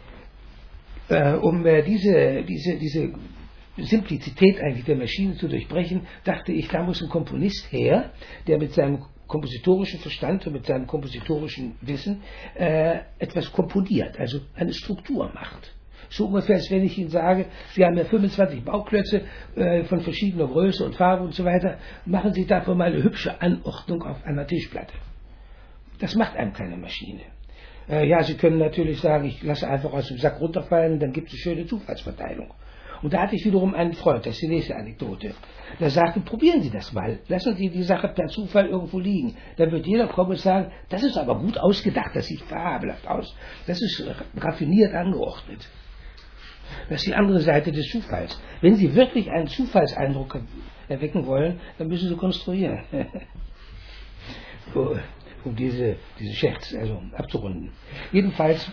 S1: äh, um äh, diese, diese, diese Simplizität eigentlich der Maschine zu durchbrechen, dachte ich, da muss ein Komponist her, der mit seinem kompositorischen Verstand und mit seinem kompositorischen Wissen äh, etwas komponiert, also eine Struktur macht. So ungefähr, als wenn ich Ihnen sage, Sie haben ja fünfundzwanzig Bauklötze äh, von verschiedener Größe und Farbe und so weiter, machen Sie davon mal eine hübsche Anordnung auf einer Tischplatte. Das macht einem keine Maschine. Äh, ja, Sie können natürlich sagen, ich lasse einfach aus dem Sack runterfallen und dann gibt es eine schöne Zufallsverteilung. Und da hatte ich wiederum einen Freund, das ist die nächste Anekdote. Der sagte, probieren Sie das mal, lassen Sie die Sache per Zufall irgendwo liegen. Dann wird jeder kommen und sagen, das ist aber gut ausgedacht, das sieht fabelhaft aus, das ist raffiniert angeordnet. Das ist die andere Seite des Zufalls. Wenn Sie wirklich einen Zufallseindruck erwecken wollen, dann müssen Sie konstruieren. Um diese, diese Scherz also abzurunden. Jedenfalls,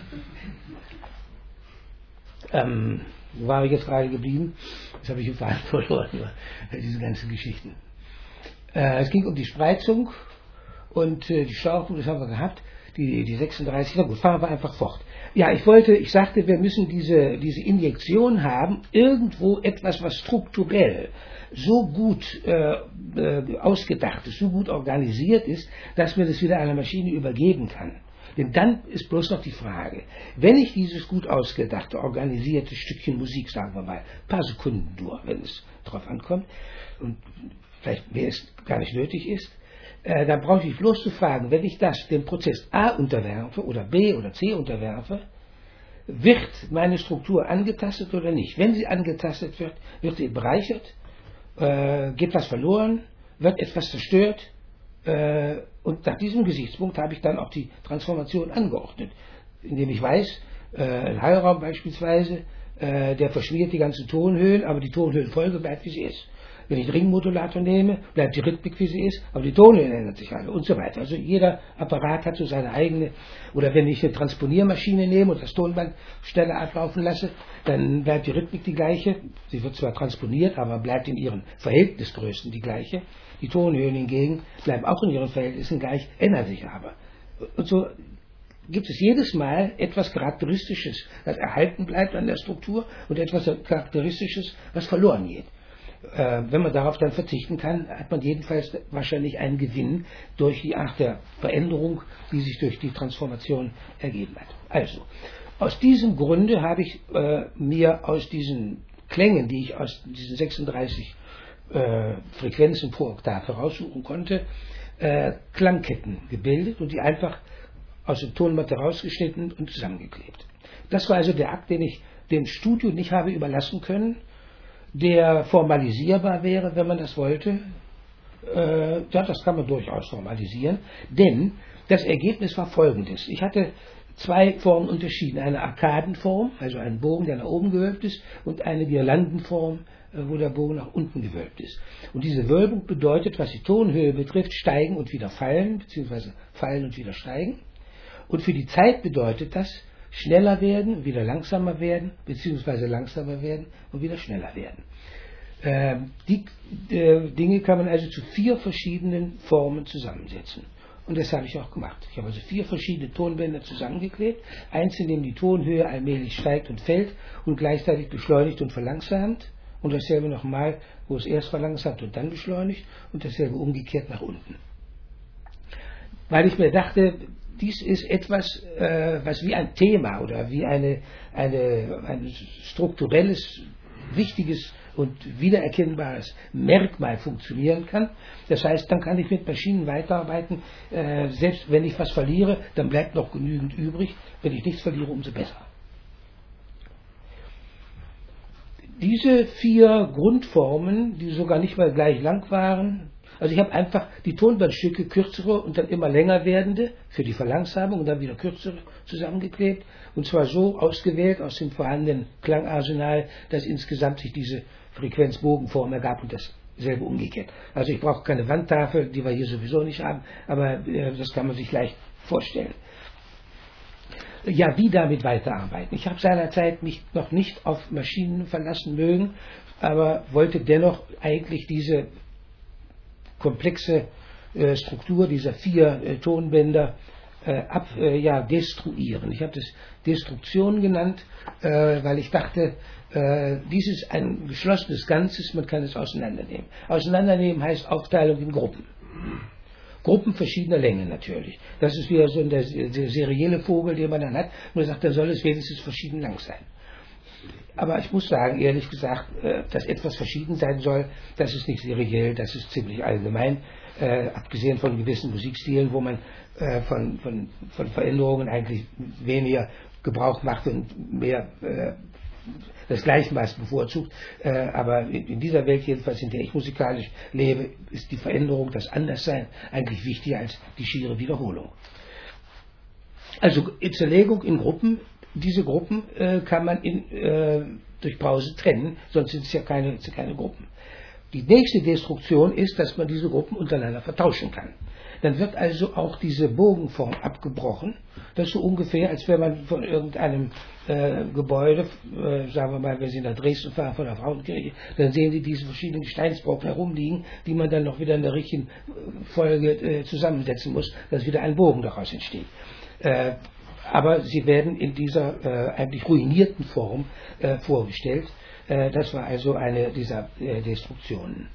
S1: ähm, wo war ich jetzt gerade geblieben? Das habe ich im Faden verloren, diese ganzen Geschichten. Äh, es ging um die Spreizung und äh, die Stauchung, das haben wir gehabt, die, die sechsunddreißig, na gut, fahren wir einfach fort. Ja, ich wollte, ich sagte, wir müssen diese, diese Injektion haben, irgendwo etwas, was strukturell so gut äh, äh, ausgedacht ist, so gut organisiert ist, dass man das wieder einer Maschine übergeben kann. Denn dann ist bloß noch die Frage, wenn ich dieses gut ausgedachte, organisierte Stückchen Musik, sagen wir mal, ein paar Sekunden nur, wenn es drauf ankommt, und vielleicht mehr es gar nicht nötig ist, äh, dann brauche ich bloß zu fragen, wenn ich das dem Prozess A unterwerfe oder B oder C unterwerfe, wird meine Struktur angetastet oder nicht? Wenn sie angetastet wird, wird sie bereichert, äh, geht was verloren, wird etwas zerstört, äh, und nach diesem Gesichtspunkt habe ich dann auch die Transformation angeordnet, indem ich weiß, äh, ein Heilraum beispielsweise, äh, der verschmiert die ganzen Tonhöhen, aber die Tonhöhenfolge bleibt, wie sie ist. Wenn ich einen Ringmodulator nehme, bleibt die Rhythmik, wie sie ist, aber die Tonhöhen ändern sich alle und so weiter. Also jeder Apparat hat so seine eigene, oder wenn ich eine Transponiermaschine nehme und das Tonband schneller ablaufen lasse, dann bleibt die Rhythmik die gleiche. Sie wird zwar transponiert, aber bleibt in ihren Verhältnisgrößen die gleiche. Die Tonhöhen hingegen bleiben auch in ihren Verhältnissen gleich, ändern sich aber. Und so gibt es jedes Mal etwas Charakteristisches, das erhalten bleibt an der Struktur und etwas Charakteristisches, was verloren geht. Äh, wenn man darauf dann verzichten kann, hat man jedenfalls wahrscheinlich einen Gewinn durch die Art der Veränderung, die sich durch die Transformation ergeben hat. Also, aus diesem Grunde habe ich äh, mir aus diesen Klängen, die ich aus diesen sechsunddreißig äh, Frequenzen pro Oktav heraussuchen konnte, äh, Klangketten gebildet und die einfach aus dem Tonmatte rausgeschnitten und zusammengeklebt. Das war also der Akt, den ich dem Studio nicht habe überlassen können, der formalisierbar wäre, wenn man das wollte. Äh, ja, das kann man durchaus formalisieren, denn das Ergebnis war folgendes. Ich hatte zwei Formen unterschieden. Eine Arkadenform, also ein Bogen, der nach oben gewölbt ist, und eine Girlandenform, wo der Bogen nach unten gewölbt ist. Und diese Wölbung bedeutet, was die Tonhöhe betrifft, steigen und wieder fallen, beziehungsweise fallen und wieder steigen. Und für die Zeit bedeutet das, schneller werden, wieder langsamer werden, beziehungsweise langsamer werden und wieder schneller werden. Ähm, die äh, Dinge kann man also zu vier verschiedenen Formen zusammensetzen. Und das habe ich auch gemacht. Ich habe also vier verschiedene Tonbänder zusammengeklebt. Eins, in dem die Tonhöhe allmählich steigt und fällt und gleichzeitig beschleunigt und verlangsamt. Und dasselbe nochmal, wo es erst verlangsamt und dann beschleunigt. Und dasselbe umgekehrt nach unten. Weil ich mir dachte, dies ist etwas, äh, was wie ein Thema oder wie eine, eine, ein strukturelles, wichtiges und wiedererkennbares Merkmal funktionieren kann. Das heißt, dann kann ich mit Maschinen weiterarbeiten. Äh, selbst wenn ich was verliere, dann bleibt noch genügend übrig. Wenn ich nichts verliere, umso besser. Diese vier Grundformen, die sogar nicht mal gleich lang waren, also ich habe einfach die Tonbandstücke, kürzere und dann immer länger werdende, für die Verlangsamung und dann wieder kürzere zusammengeklebt. Und zwar so ausgewählt aus dem vorhandenen Klangarsenal, dass insgesamt sich diese Frequenzbogenform ergab und dasselbe umgekehrt. Also ich brauche keine Wandtafel, die wir hier sowieso nicht haben, aber äh, das kann man sich leicht vorstellen. Ja, wie damit weiterarbeiten? Ich habe seinerzeit mich noch nicht auf Maschinen verlassen mögen, aber wollte dennoch eigentlich diese komplexe äh, Struktur dieser vier äh, Tonbänder äh, ab, äh, ja, destruieren. Ich habe das Destruktion genannt, äh, weil ich dachte, äh, dies ist ein geschlossenes Ganzes, man kann es auseinandernehmen. Auseinandernehmen heißt Aufteilung in Gruppen. Gruppen verschiedener Länge natürlich. Das ist wieder so der, der serielle Vogel, den man dann hat. Man sagt, dann soll es wenigstens verschieden lang sein. Aber ich muss sagen, ehrlich gesagt, dass etwas verschieden sein soll, das ist nicht seriell, das ist ziemlich allgemein. Äh, abgesehen von gewissen Musikstilen, wo man äh, von, von, von Veränderungen eigentlich weniger Gebrauch macht und mehr äh, das Gleichmaß bevorzugt. Äh, aber in dieser Welt jedenfalls, in der ich musikalisch lebe, ist die Veränderung, das Anderssein eigentlich wichtiger als die schiere Wiederholung. Also Zerlegung in Gruppen. Diese Gruppen äh, kann man in, äh, durch Pause trennen, sonst sind es ja keine, keine Gruppen. Die nächste Destruktion ist, dass man diese Gruppen untereinander vertauschen kann. Dann wird also auch diese Bogenform abgebrochen. Das ist so ungefähr, als wenn man von irgendeinem äh, Gebäude, äh, sagen wir mal, wenn Sie nach Dresden fahren, von der Frauenkirche, dann sehen Sie diese verschiedenen Steinsbrocken herumliegen, die man dann noch wieder in der richtigen Folge äh, zusammensetzen muss, dass wieder ein Bogen daraus entsteht. Äh, aber sie werden in dieser äh, eigentlich ruinierten Form äh, vorgestellt. Äh, das war also eine dieser äh, Destruktionen.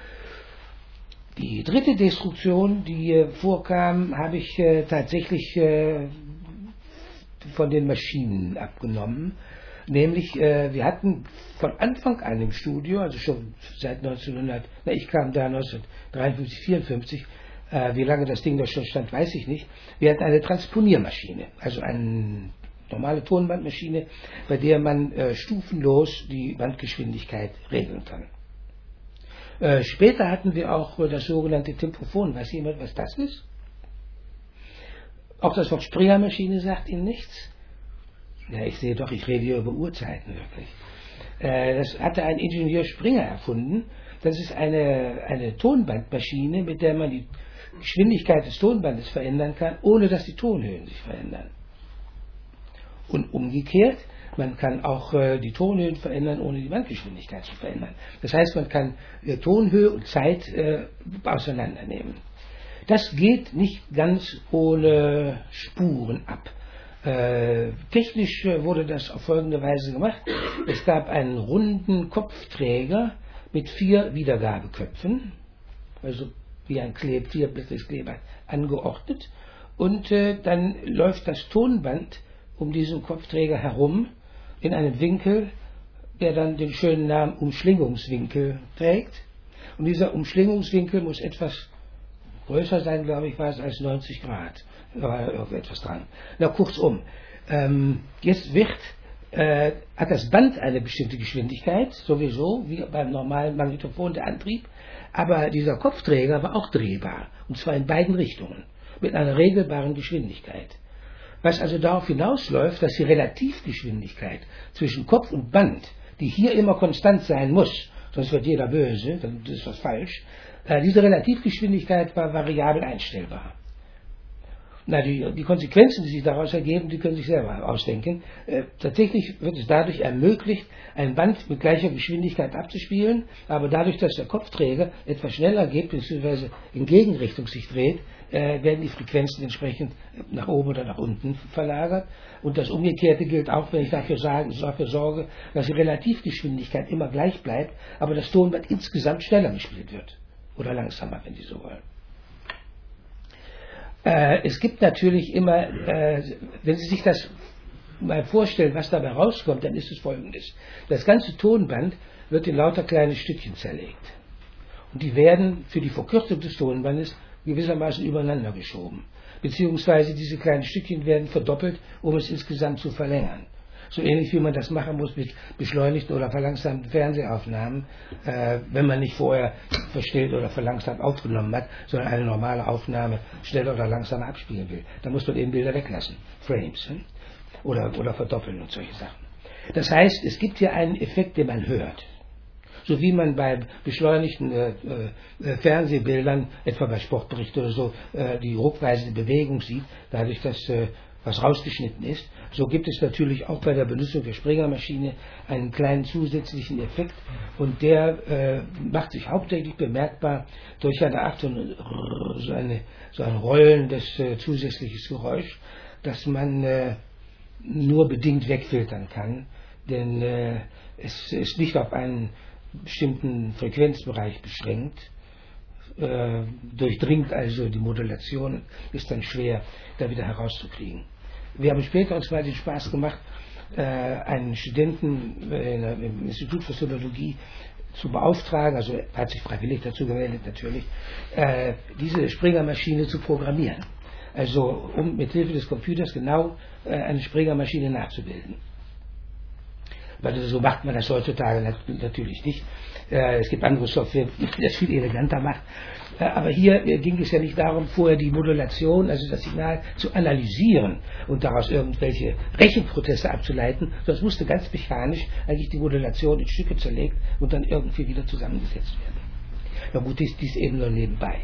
S1: Die dritte Destruktion, die äh, vorkam, habe ich äh, tatsächlich äh, von den Maschinen abgenommen. Nämlich, äh, wir hatten von Anfang an im Studio, also schon seit neunzehnhundert, na, ich kam da neunzehnhundertdreiundfünfzig, vierundfünfzig, äh, wie lange das Ding da schon stand, weiß ich nicht. Wir hatten eine Transponiermaschine, also eine normale Tonbandmaschine, bei der man äh, stufenlos die Bandgeschwindigkeit regeln kann. Äh, später hatten wir auch äh, das sogenannte Tempophon. Weiß jemand, was das ist? Auch das Wort Springermaschine sagt Ihnen nichts? Ja, ich sehe doch, ich rede hier über Urzeiten wirklich. Äh, das hatte ein Ingenieur Springer erfunden. Das ist eine, eine Tonbandmaschine, mit der man die Geschwindigkeit des Tonbandes verändern kann, ohne dass die Tonhöhen sich verändern. Und umgekehrt, man kann auch äh, die Tonhöhen verändern, ohne die Bandgeschwindigkeit zu verändern. Das heißt, man kann äh, Tonhöhe und Zeit äh, auseinandernehmen. Das geht nicht ganz ohne Spuren ab. Äh, technisch äh, wurde das auf folgende Weise gemacht. Es gab einen runden Kopfträger mit vier Wiedergabeköpfen, also wie ein Kleb, vierblättriges Kleber angeordnet. Und äh, dann läuft das Tonband um diesen Kopfträger herum in einem Winkel, der dann den schönen Namen Umschlingungswinkel trägt. Und dieser Umschlingungswinkel muss etwas größer sein, glaube ich, war es als neunzig Grad. Da war irgendetwas dran. Na, kurzum, ähm, jetzt wird, äh, hat das Band eine bestimmte Geschwindigkeit, sowieso, wie beim normalen Magnetophon der Antrieb, aber dieser Kopfträger war auch drehbar, und zwar in beiden Richtungen, mit einer regelbaren Geschwindigkeit. Was also darauf hinausläuft, dass die Relativgeschwindigkeit zwischen Kopf und Band, die hier immer konstant sein muss, sonst wird jeder böse, dann ist das falsch, äh, diese Relativgeschwindigkeit war variabel einstellbar. Na, die, die Konsequenzen, die sich daraus ergeben, die können sich selber ausdenken. Äh, tatsächlich wird es dadurch ermöglicht, ein Band mit gleicher Geschwindigkeit abzuspielen, aber dadurch, dass der Kopfträger etwas schneller geht, bzw. in Gegenrichtung sich dreht, äh, werden die Frequenzen entsprechend nach oben oder nach unten verlagert. Und das Umgekehrte gilt auch, wenn ich dafür, sage, dafür sorge, dass die Relativgeschwindigkeit immer gleich bleibt, aber das Tonband insgesamt schneller gespielt wird. Oder langsamer, wenn Sie so wollen. Äh, es gibt natürlich immer, äh, wenn Sie sich das mal vorstellen, was dabei rauskommt, dann ist es Folgendes. Das ganze Tonband wird in lauter kleine Stückchen zerlegt. Und die werden für die Verkürzung des Tonbandes gewissermaßen übereinander geschoben. Beziehungsweise diese kleinen Stückchen werden verdoppelt, um es insgesamt zu verlängern. So ähnlich wie man das machen muss mit beschleunigten oder verlangsamten Fernsehaufnahmen, äh, wenn man nicht vorher verstellt oder verlangsamt aufgenommen hat, sondern eine normale Aufnahme schneller oder langsamer abspielen will. Da muss man eben Bilder weglassen, Frames, hm? oder, oder verdoppeln und solche Sachen. Das heißt, es gibt hier einen Effekt, den man hört. So wie man bei beschleunigten äh, äh, Fernsehbildern, etwa bei Sportberichten oder so, äh, die ruckweise Bewegung sieht, dadurch, dass äh, was rausgeschnitten ist. So gibt es natürlich auch bei der Benutzung der Springer-Maschine einen kleinen zusätzlichen Effekt, und der äh, macht sich hauptsächlich bemerkbar durch eine Art von so, eine, so ein rollendes äh, zusätzliches Geräusch, das man äh, nur bedingt wegfiltern kann, denn äh, es ist nicht auf einen bestimmten Frequenzbereich beschränkt, äh, durchdringt also die Modulation, ist dann schwer, da wieder herauszukriegen. Wir haben später uns mal den Spaß gemacht, äh, einen Studenten äh, im Institut für Sonologie zu beauftragen, also er hat sich freiwillig dazu gemeldet natürlich, äh, diese Springer-Maschine zu programmieren. Also um mit Hilfe des Computers genau äh, eine Springer-Maschine nachzubilden. Weil so macht man das heutzutage natürlich nicht. Es gibt andere Software, die das viel eleganter macht. Aber hier ging es ja nicht darum, vorher die Modulation, also das Signal, zu analysieren und daraus irgendwelche Rechenprozesse abzuleiten, sondern es musste ganz mechanisch eigentlich die Modulation in Stücke zerlegt und dann irgendwie wieder zusammengesetzt werden. Na gut, dies, dies eben nur nebenbei.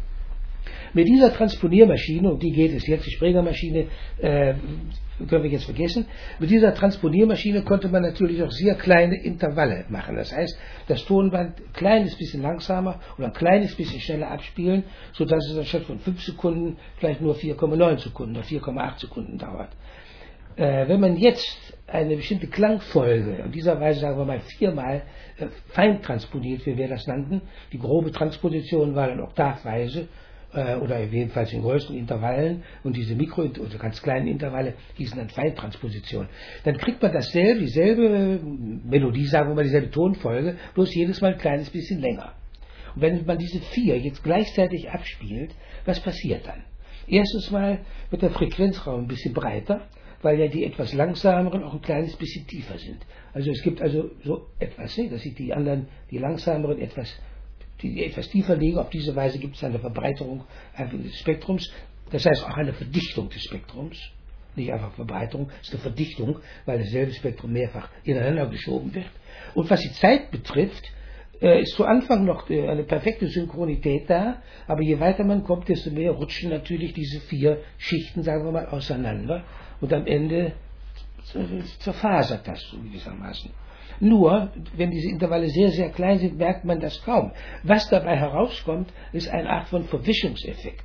S1: Mit dieser Transponiermaschine, um die geht es jetzt, die Springer-Maschine, äh, können wir jetzt vergessen, mit dieser Transponiermaschine konnte man natürlich auch sehr kleine Intervalle machen. Das heißt, das Tonband ein kleines bisschen langsamer oder ein kleines bisschen schneller abspielen, sodass es anstatt von fünf Sekunden vielleicht nur vier Komma neun Sekunden oder vier Komma acht Sekunden dauert. Äh, wenn man jetzt eine bestimmte Klangfolge in dieser Weise, sagen wir mal, viermal äh, fein transponiert, wie wir das nannten, die grobe Transposition war dann oktavweise, oder jedenfalls in größeren Intervallen, und diese Mikro- oder ganz kleinen Intervalle hießen dann Feintransposition. Dann kriegt man dasselbe, dieselbe Melodie, sagen wir mal, dieselbe Tonfolge, bloß jedes Mal ein kleines bisschen länger. Und wenn man diese vier jetzt gleichzeitig abspielt, was passiert dann? Erstens mal wird der Frequenzraum ein bisschen breiter, weil ja die etwas langsameren auch ein kleines bisschen tiefer sind. Also es gibt also so etwas, ne, dass sich die anderen, die langsameren etwas die etwas tiefer liegen. Auf diese Weise gibt es eine Verbreiterung des Spektrums, das heißt auch eine Verdichtung des Spektrums, nicht einfach Verbreiterung, es ist eine Verdichtung, weil dasselbe Spektrum mehrfach ineinander geschoben wird. Und was die Zeit betrifft, ist zu Anfang noch eine perfekte Synchronität da, aber je weiter man kommt, desto mehr rutschen natürlich diese vier Schichten, sagen wir mal, auseinander, und am Ende zerfasert das so gewissermaßen. Nur, wenn diese Intervalle sehr, sehr klein sind, merkt man das kaum. Was dabei herauskommt, ist eine Art von Verwischungseffekt.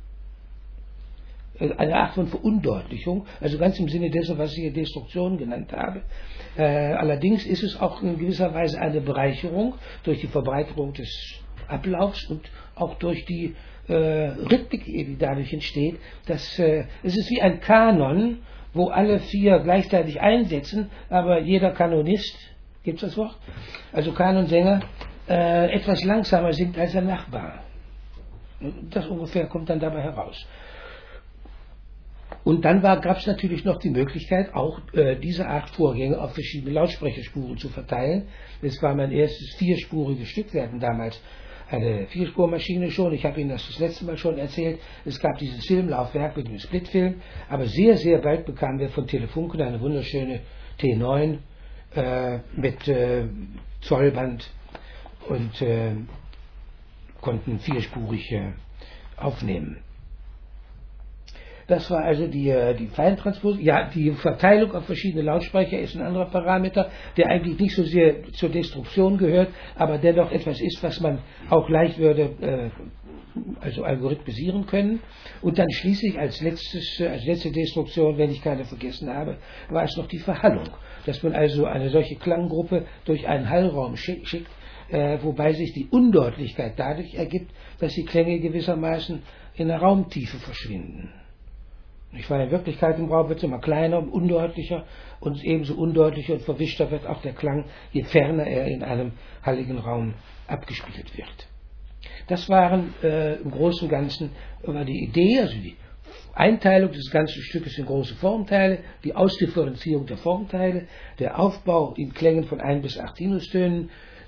S1: Eine Art von Verundeutlichung, also ganz im Sinne dessen, was ich hier Destruktion genannt habe. Äh, allerdings ist es auch in gewisser Weise eine Bereicherung durch die Verbreiterung des Ablaufs und auch durch die äh, Rhythmik, die dadurch entsteht. Dass, äh, es ist wie ein Kanon, wo alle vier gleichzeitig einsetzen, aber jeder Kanonist, gibt es das Wort? Also Kanonsänger, äh, etwas langsamer singt als der Nachbar. Das ungefähr kommt dann dabei heraus. Und dann gab es natürlich noch die Möglichkeit, auch äh, diese Art Vorgänge auf verschiedene Lautsprecherspuren zu verteilen. Das war mein erstes vierspuriges Stück. Wir hatten damals eine Vierspurmaschine schon. Ich habe Ihnen das das letzte Mal schon erzählt. Es gab dieses Filmlaufwerk mit dem Splitfilm, aber sehr, sehr bald bekamen wir von Telefunken eine wunderschöne T neun äh, mit äh, Zollband und äh, konnten vierspurig äh, aufnehmen. Das war also die, die Feintransposition. Ja, die Verteilung auf verschiedene Lautsprecher ist ein anderer Parameter, der eigentlich nicht so sehr zur Destruktion gehört, aber dennoch etwas ist, was man auch leicht würde, äh, also algorithmisieren können. Und dann schließlich als letztes, als letzte Destruktion, wenn ich keine vergessen habe, war es noch die Verhallung, dass man also eine solche Klanggruppe durch einen Hallraum schickt, schickt äh, wobei sich die Undeutlichkeit dadurch ergibt, dass die Klänge gewissermaßen in der Raumtiefe verschwinden. Ich war in Wirklichkeit im Raum wird es immer kleiner und undeutlicher und ebenso undeutlicher und verwischter wird auch der Klang, je ferner er in einem halligen Raum abgespielt wird. Das waren äh, im Großen und Ganzen immer die Idee, also die Einteilung des ganzen Stückes in große Formteile, die Ausdifferenzierung der Formteile, der Aufbau in Klängen von ein bis acht Sinustönen,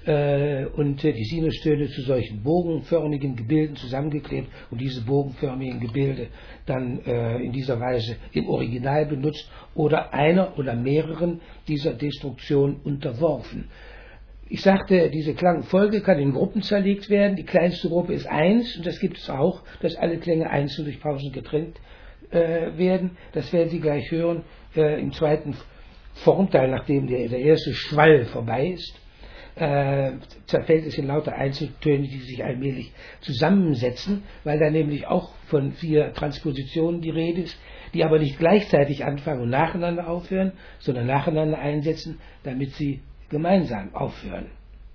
S1: und die Sinustöne zu solchen bogenförmigen Gebilden zusammengeklebt und diese bogenförmigen Gebilde dann äh, in dieser Weise im Original benutzt oder einer oder mehreren dieser Destruktion unterworfen. Ich sagte, diese Klangfolge kann in Gruppen zerlegt werden. Die kleinste Gruppe ist eins und das gibt es auch, dass alle Klänge einzeln durch Pausen getrennt äh, werden. Das werden Sie gleich hören äh, im zweiten Formteil, nachdem der, der erste Schwall vorbei ist. Äh, zerfällt es in lauter Einzeltöne, die sich allmählich zusammensetzen, weil da nämlich auch von vier Transpositionen die Rede ist, die aber nicht gleichzeitig anfangen und nacheinander aufhören, sondern nacheinander einsetzen, damit sie gemeinsam aufhören.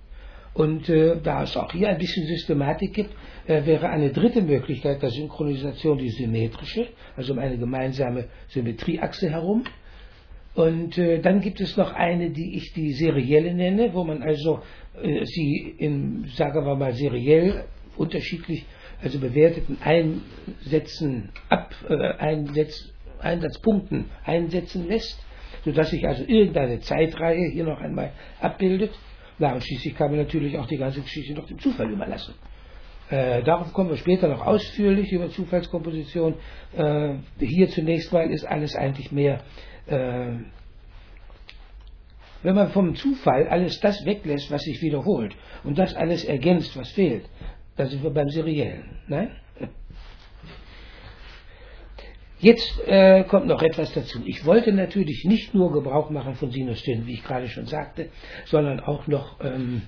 S1: Und äh, da es auch hier ein bisschen Systematik gibt, äh, wäre eine dritte Möglichkeit der Synchronisation die symmetrische, also um eine gemeinsame Symmetrieachse herum. Und äh, dann gibt es noch eine, die ich die serielle nenne, wo man also äh, sie in, sagen wir mal, seriell unterschiedlich, also bewerteten Einsätzen ab, äh, Einsetz, Einsatzpunkten einsetzen lässt, sodass sich also irgendeine Zeitreihe hier noch einmal abbildet. Na, und schließlich kann man natürlich auch die ganze Geschichte noch dem Zufall überlassen. Äh, darauf kommen wir später noch ausführlich über Zufallskomposition. Äh, hier zunächst mal ist alles eigentlich mehr wenn man vom Zufall alles das weglässt, was sich wiederholt und das alles ergänzt, was fehlt, dann sind wir beim Seriellen. Nein? Jetzt äh, kommt noch etwas dazu. Ich wollte natürlich nicht nur Gebrauch machen von Sinustönen, wie ich gerade schon sagte, sondern auch noch ähm,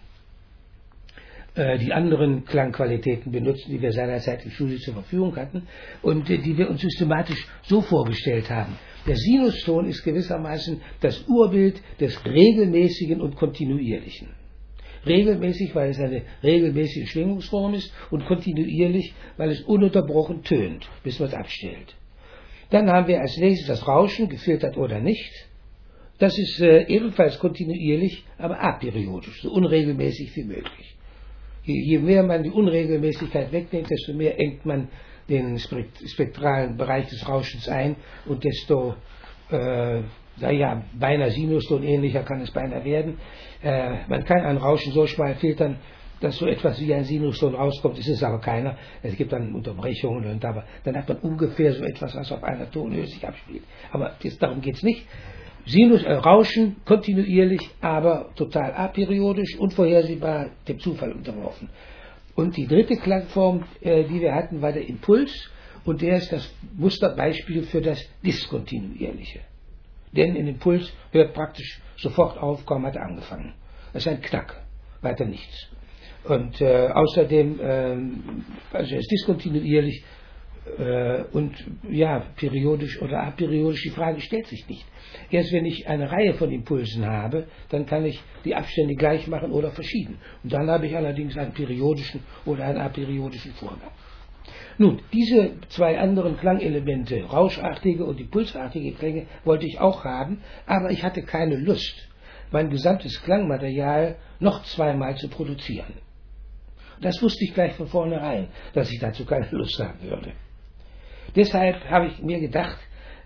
S1: äh, die anderen Klangqualitäten benutzen, die wir seinerzeit im Studio zur Verfügung hatten und äh, die wir uns systematisch so vorgestellt haben. Der Sinuston ist gewissermaßen das Urbild des Regelmäßigen und Kontinuierlichen. Regelmäßig, weil es eine regelmäßige Schwingungsform ist und kontinuierlich, weil es ununterbrochen tönt, bis man es abstellt. Dann haben wir als nächstes das Rauschen, gefiltert oder nicht. Das ist äh, ebenfalls kontinuierlich, aber aperiodisch, so unregelmäßig wie möglich. Je, je mehr man die Unregelmäßigkeit wegnimmt, desto mehr engt man den spektralen Bereich des Rauschens ein und desto, äh, naja, beinahe Sinuston ähnlicher kann es beinahe werden. Äh, man kann ein Rauschen so schmal filtern, dass so etwas wie ein Sinuston rauskommt, es ist aber keiner. Es gibt dann Unterbrechungen und aber dann hat man ungefähr so etwas, was auf einer Tonhöhe sich abspielt. Aber jetzt, darum geht es nicht. Sinus, äh, Rauschen kontinuierlich, aber total aperiodisch, unvorhersehbar, dem Zufall unterworfen. Und die dritte Klangform, äh, die wir hatten, war der Impuls und der ist das Musterbeispiel für das Diskontinuierliche. Denn ein Impuls hört praktisch sofort auf, kaum hat er angefangen. Das ist ein Knack, weiter nichts. Und äh, außerdem, ähm, also es ist diskontinuierlich äh, und ja, periodisch oder aperiodisch, die Frage stellt sich nicht. Erst wenn ich eine Reihe von Impulsen habe, dann kann ich die Abstände gleich machen oder verschieden. Und dann habe ich allerdings einen periodischen oder einen aperiodischen Vorgang. Nun, diese zwei anderen Klangelemente, rauschartige und impulsartige Klänge, wollte ich auch haben, aber ich hatte keine Lust, mein gesamtes Klangmaterial noch zweimal zu produzieren. Das wusste ich gleich von vornherein, dass ich dazu keine Lust haben würde. Deshalb habe ich mir gedacht,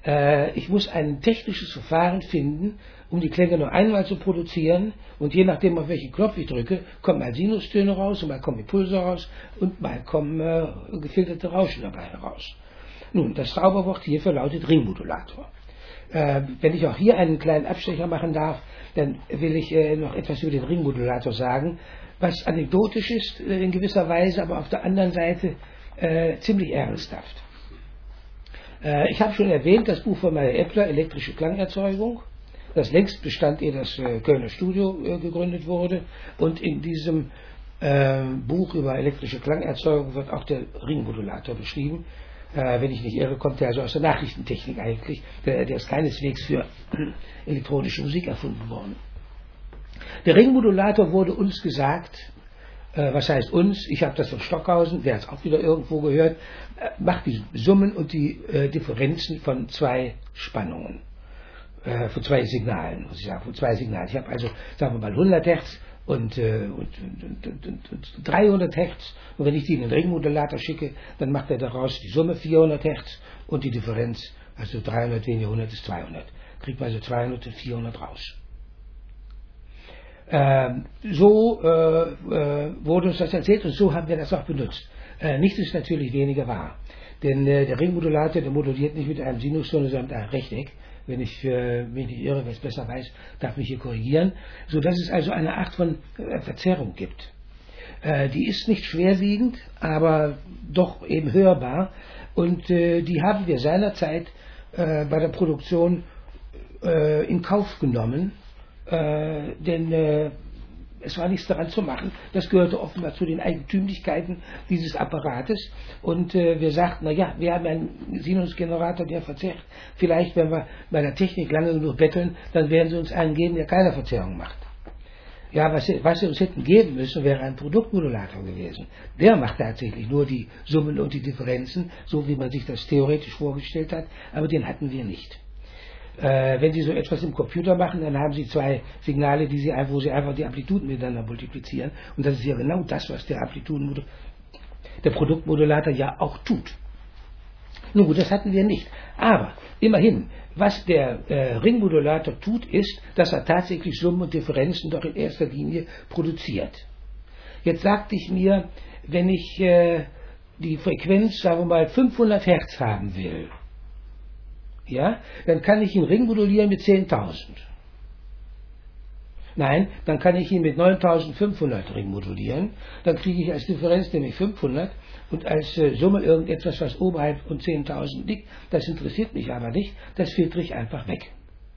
S1: Äh, ich muss ein technisches Verfahren finden, um die Klänge nur einmal zu produzieren, und je nachdem, auf welchen Knopf ich drücke, kommen mal Sinustöne raus, und mal kommen Impulse raus, und mal kommen äh, gefilterte Rauschen dabei heraus. Nun, das Zauberwort hierfür lautet Ringmodulator. Äh, wenn ich auch hier einen kleinen Abstecher machen darf, dann will ich äh, noch etwas über den Ringmodulator sagen, was anekdotisch ist äh, in gewisser Weise, aber auf der anderen Seite äh, ziemlich ernsthaft. Äh, ich habe schon erwähnt, das Buch von Meyer Eppler, Elektrische Klangerzeugung, das längst bestand, ehe das äh, Kölner Studio äh, gegründet wurde, und in diesem äh, Buch über elektrische Klangerzeugung wird auch der Ringmodulator beschrieben. Äh, wenn ich nicht irre, kommt der also aus der Nachrichtentechnik eigentlich. Der, der ist keineswegs für elektronische Musik erfunden worden. Der Ringmodulator wurde uns gesagt, äh, was heißt uns? Ich habe das von Stockhausen, der hat es auch wieder irgendwo gehört, äh, macht die Summen und die äh, Differenzen von zwei Spannungen, äh, von zwei Signalen, muss ich sagen, von zwei Signalen. Ich habe also, sagen wir mal, hundert Hertz und, äh, und, und, und, und, und dreihundert Hertz, und wenn ich die in den Ringmodulator schicke, dann macht er daraus die Summe vierhundert Hertz und die Differenz, also dreihundert weniger hundert ist zweihundert. Kriegt man also zweihundert und vierhundert raus. Ähm, so äh, äh, wurde uns das erzählt, und so haben wir das auch benutzt. Äh, nichts ist natürlich weniger wahr, denn äh, der Ringmodulator, der moduliert nicht mit einem Sinuston, sondern mit einem Rechteck. Wenn ich äh, mich nicht irre, wer es besser weiß, darf mich hier korrigieren, sodass es also eine Art von äh, Verzerrung gibt. Äh, die ist nicht schwerwiegend, aber doch eben hörbar, und äh, die haben wir seinerzeit äh, bei der Produktion äh, in Kauf genommen, äh, denn äh, es war nichts daran zu machen. Das gehörte offenbar zu den Eigentümlichkeiten dieses Apparates. Und äh, wir sagten, na ja, wir haben einen Sinusgenerator, der verzerrt. Vielleicht, wenn wir bei der Technik lange genug betteln, dann werden sie uns einen geben, der keine Verzerrung macht. Ja, was, was sie uns hätten geben müssen, wäre ein Produktmodulator gewesen. Der macht tatsächlich nur die Summen und die Differenzen, so wie man sich das theoretisch vorgestellt hat, aber den hatten wir nicht. Äh, wenn Sie so etwas im Computer machen, dann haben Sie zwei Signale, die Sie, wo Sie einfach die Amplituden miteinander multiplizieren. Und das ist ja genau das, was der Amplituden, der Produktmodulator ja auch tut. Nun gut, das hatten wir nicht. Aber immerhin, was der äh, Ringmodulator tut, ist, dass er tatsächlich Summen und Differenzen doch in erster Linie produziert. Jetzt sagte ich mir, wenn ich äh, die Frequenz, sagen wir mal, fünfhundert Hertz haben will, ja, dann kann ich ihn ringmodulieren mit zehntausend. Nein, dann kann ich ihn mit neuntausendfünfhundert ringmodulieren. Dann kriege ich als Differenz nämlich fünfhundert und als äh, Summe irgendetwas, was oberhalb von zehntausend liegt. Das interessiert mich aber nicht. Das filtere ich einfach weg.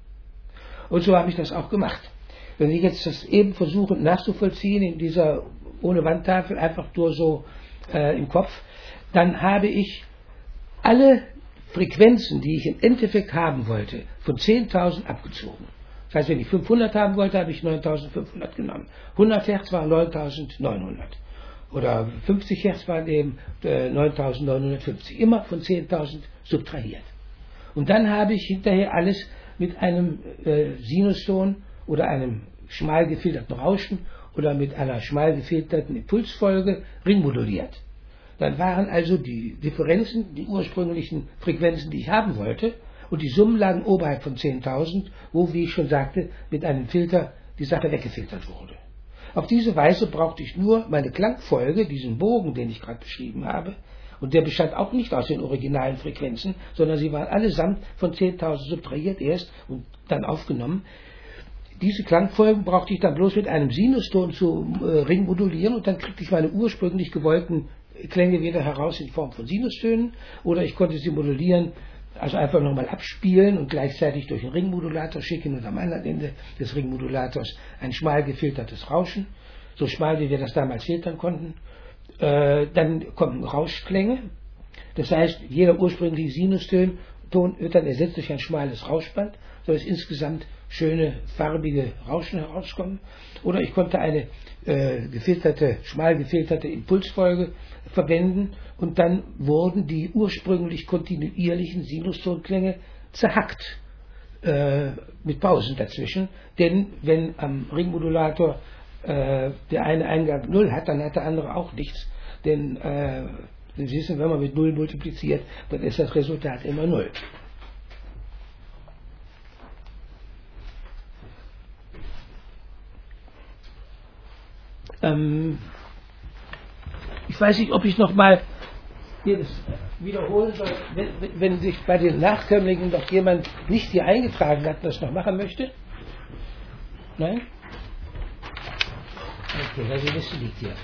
S1: Und so habe ich das auch gemacht. Wenn ich jetzt das eben versuche nachzuvollziehen in dieser ohne Wandtafel, einfach nur so äh, im Kopf, dann habe ich alle Frequenzen, die ich im Endeffekt haben wollte, von zehntausend abgezogen. Das heißt, wenn ich fünfhundert haben wollte, habe ich neuntausendfünfhundert genommen. hundert Hertz waren neuntausendneunhundert. Oder fünfzig Hertz waren eben äh, neuntausendneunhundertfünfzig. Immer von zehntausend subtrahiert. Und dann habe ich hinterher alles mit einem äh, Sinuston oder einem schmal gefilterten Rauschen oder mit einer schmal gefilterten Impulsfolge ringmoduliert. Dann waren also die Differenzen, die ursprünglichen Frequenzen, die ich haben wollte, und die Summen lagen oberhalb von zehntausend, wo, wie ich schon sagte, mit einem Filter die Sache weggefiltert wurde. Auf diese Weise brauchte ich nur meine Klangfolge, diesen Bogen, den ich gerade beschrieben habe, und der bestand auch nicht aus den originalen Frequenzen, sondern sie waren allesamt von zehntausend subtrahiert erst und dann aufgenommen. Diese Klangfolgen brauchte ich dann bloß mit einem Sinuston zu äh, ringmodulieren, und dann kriegte ich meine ursprünglich gewollten Klänge wieder heraus in Form von Sinustönen, oder ich konnte sie modulieren, also einfach nochmal abspielen und gleichzeitig durch den Ringmodulator schicken und am anderen Ende des Ringmodulators ein schmal gefiltertes Rauschen, so schmal wie wir das damals filtern konnten. Äh, dann kommen Rauschklänge, das heißt, jeder ursprüngliche Sinuston wird dann ersetzt durch ein schmales Rauschband, sodass insgesamt schöne farbige Rauschen herauskommen. Oder ich konnte eine äh, gefilterte, schmal gefilterte Impulsfolge verwenden, und dann wurden die ursprünglich kontinuierlichen Sinustonklänge zerhackt, äh, mit Pausen dazwischen, denn wenn am Ringmodulator äh, der eine Eingang null hat, dann hat der andere auch nichts, denn äh, Sie wissen, wenn man mit null multipliziert, dann ist das Resultat immer null. Ähm, ich weiß nicht, ob ich noch mal hier das wiederholen soll, wenn, wenn sich bei den Nachkömmlingen doch jemand nicht hier eingetragen hat, das noch machen möchte. Nein? Okay, also das liegt hier.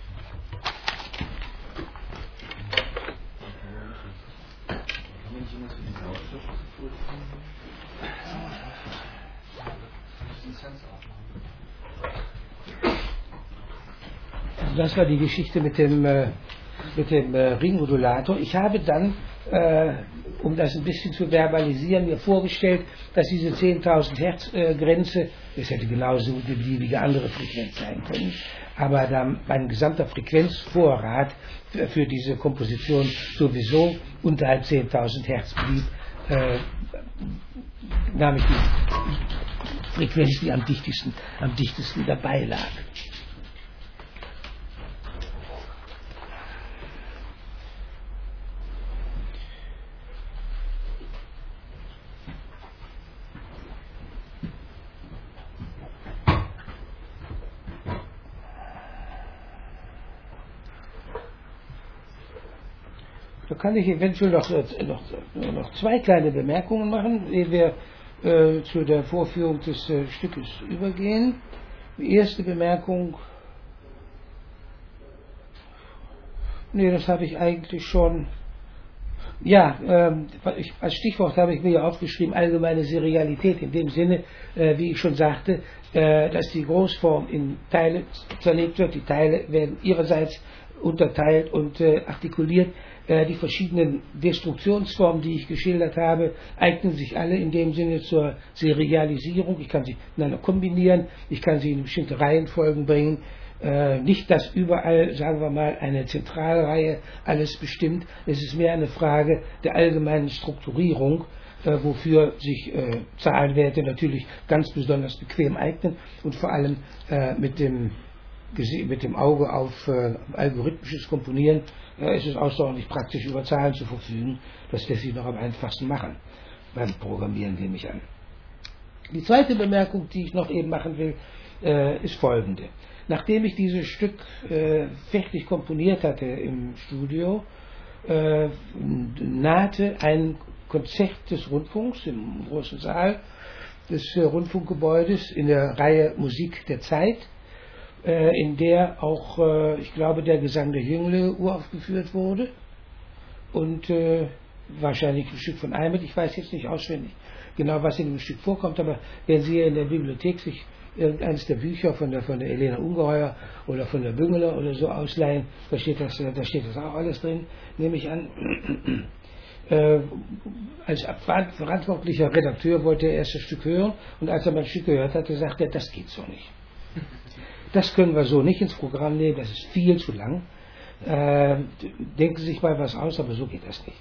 S1: Also das war die Geschichte mit dem, äh, mit dem äh, Ringmodulator. Ich habe dann, äh, um das ein bisschen zu verbalisieren, mir vorgestellt, dass diese zehntausend Hertz äh, Grenze, das hätte genauso eine beliebige andere Frequenz sein können, aber da mein gesamter Frequenzvorrat für, für diese Komposition sowieso unterhalb zehntausend Hertz blieb, äh, nahm ich die Frequenz, die am dichtesten, am dichtesten dabei lag. Da kann ich eventuell noch, noch, noch zwei kleine Bemerkungen machen, ehe wir äh, zu der Vorführung des äh, Stückes übergehen. Die erste Bemerkung, nee, das habe ich eigentlich schon, ja, ähm, ich, als Stichwort habe ich mir ja aufgeschrieben, allgemeine Serialität, in dem Sinne, äh, wie ich schon sagte, äh, dass die Großform in Teile zerlegt wird, die Teile werden ihrerseits unterteilt und äh, artikuliert. Die verschiedenen Destruktionsformen, die ich geschildert habe, eignen sich alle in dem Sinne zur Serialisierung. Ich kann sie miteinander kombinieren, ich kann sie in bestimmte Reihenfolgen bringen. Nicht, dass überall, sagen wir mal, eine Zentralreihe alles bestimmt. Es ist mehr eine Frage der allgemeinen Strukturierung, wofür sich Zahlenwerte natürlich ganz besonders bequem eignen und vor allem mit dem mit dem Auge auf äh, algorithmisches Komponieren äh, ist es außerordentlich praktisch, über Zahlen zu verfügen. Das lässt sich noch am einfachsten machen, beim Programmieren nehme ich an. Die zweite Bemerkung, die ich noch eben machen will, äh, ist folgende. Nachdem ich dieses Stück äh, fertig komponiert hatte im Studio, äh, nahte ein Konzert des Rundfunks im großen Saal des äh, Rundfunkgebäudes in der Reihe Musik der Zeit, in der auch, ich glaube, der Gesang der Jünglinge uraufgeführt wurde und äh, wahrscheinlich ein Stück von Eimet, ich weiß jetzt nicht auswendig genau, was in dem Stück vorkommt, aber wenn Sie in der Bibliothek sich irgendeines der Bücher von der, von der Elena Ungeheuer oder von der Büngeler oder so ausleihen, da steht das, da steht das auch alles drin, nehme ich an. Äh, als verantwortlicher Redakteur wollte er erst das Stück hören und als er mein Stück gehört hatte, sagte er, das geht so nicht. Das können wir so nicht ins Programm nehmen, das ist viel zu lang. Äh, denken Sie sich mal was aus, aber so geht das nicht.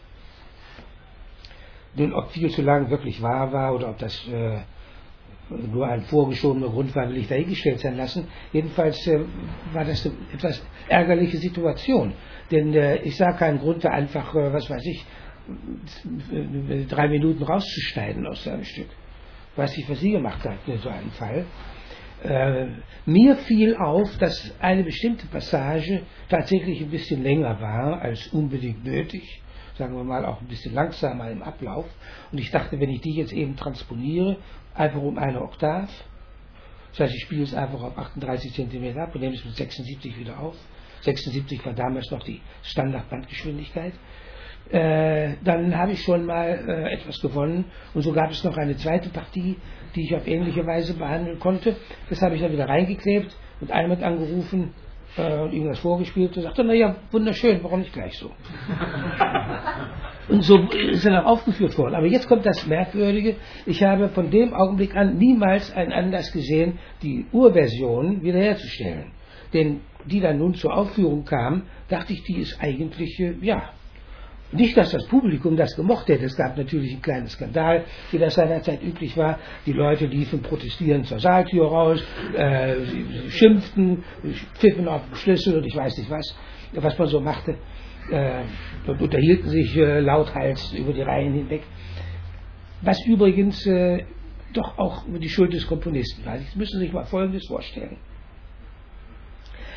S1: Denn ob viel zu lang wirklich wahr war oder ob das äh, nur ein vorgeschobener Grund war, will ich dahingestellt sein lassen. Jedenfalls äh, war das eine etwas ärgerliche Situation. Denn äh, ich sah keinen Grund, da einfach, äh, was weiß ich, drei Minuten rauszuschneiden aus seinem Stück. Ich weiß nicht, was Sie gemacht hat in so einem Fall. Äh, mir fiel auf, dass eine bestimmte Passage tatsächlich ein bisschen länger war als unbedingt nötig, sagen wir mal auch ein bisschen langsamer im Ablauf, und ich dachte, wenn ich die jetzt eben transponiere, einfach um eine Oktav, das heißt, ich spiele es einfach auf achtunddreißig Zentimeter ab und nehme es mit sechsundsiebzig wieder auf, sechsundsiebzig war damals noch die Standardbandgeschwindigkeit, Äh, dann habe ich schon mal äh, etwas gewonnen, und so gab es noch eine zweite Partie, die ich auf ähnliche Weise behandeln konnte. Das habe ich dann wieder reingeklebt und Eimet angerufen äh, und ihm das vorgespielt und sagte, naja, wunderschön, warum nicht gleich so? Und so ist er dann aufgeführt worden. Aber jetzt kommt das Merkwürdige, ich habe von dem Augenblick an niemals einen Anlass gesehen, die Urversion wiederherzustellen. Denn die dann nun zur Aufführung kam, dachte ich, die ist eigentlich, äh, ja, nicht, dass das Publikum das gemocht hätte. Es gab natürlich einen kleinen Skandal, wie das seinerzeit üblich war. Die Leute liefen protestierend zur Saaltür raus, äh, schimpften, pfiffen auf den Schlüssel und ich weiß nicht was, was man so machte, äh, und unterhielten sich äh, lauthals über die Reihen hinweg. Was übrigens äh, doch auch über die Schuld des Komponisten war. Jetzt müssen Sie sich mal Folgendes vorstellen.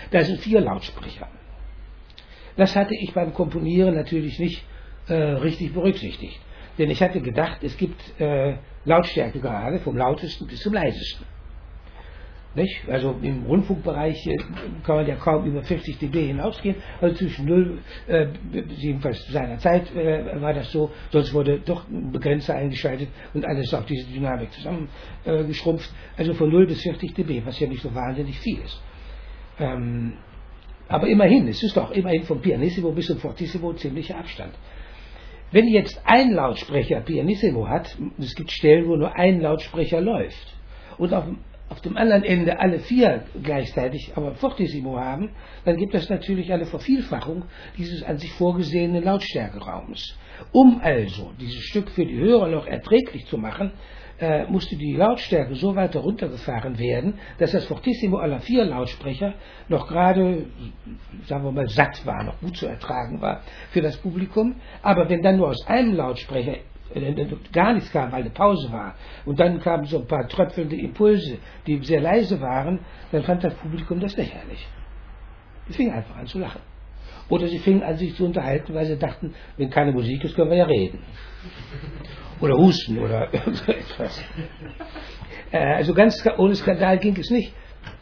S1: Da sind vier Lautsprecher. Das hatte ich beim Komponieren natürlich nicht äh, richtig berücksichtigt. Denn ich hatte gedacht, es gibt äh, Lautstärkegrade vom lautesten bis zum leisesten. Nicht? Also im Rundfunkbereich äh, kann man ja kaum über fünfzig dB hinausgehen. Also zwischen null, äh, jedenfalls seiner Zeit äh, war das so, sonst wurde doch ein Begrenzer eingeschaltet und alles auf diese Dynamik zusammengeschrumpft. Äh, also von null bis vierzig dB, was ja nicht so wahnsinnig viel ist. Ähm, aber immerhin, es ist doch immerhin vom Pianissimo bis zum Fortissimo ziemlicher Abstand. Wenn jetzt ein Lautsprecher Pianissimo hat, es gibt Stellen, wo nur ein Lautsprecher läuft, und auf auf dem anderen Ende alle vier gleichzeitig aber Fortissimo haben, dann gibt es natürlich eine Vervielfachung dieses an sich vorgesehenen Lautstärkeraumes. Um also dieses Stück für die Hörer noch erträglich zu machen, äh, musste die Lautstärke so weit heruntergefahren werden, dass das Fortissimo aller vier Lautsprecher noch gerade, sagen wir mal, satt war, noch gut zu ertragen war für das Publikum. Aber wenn dann nur aus einem Lautsprecher gar nichts kam, weil eine Pause war, und dann kamen so ein paar tröpfelnde Impulse, die sehr leise waren, dann fand das Publikum das lächerlich. Die fingen einfach an zu lachen. Oder sie fingen an, sich zu unterhalten, weil sie dachten, wenn keine Musik ist, können wir ja reden. Oder husten oder so etwas. Also ganz ohne Skandal ging es nicht.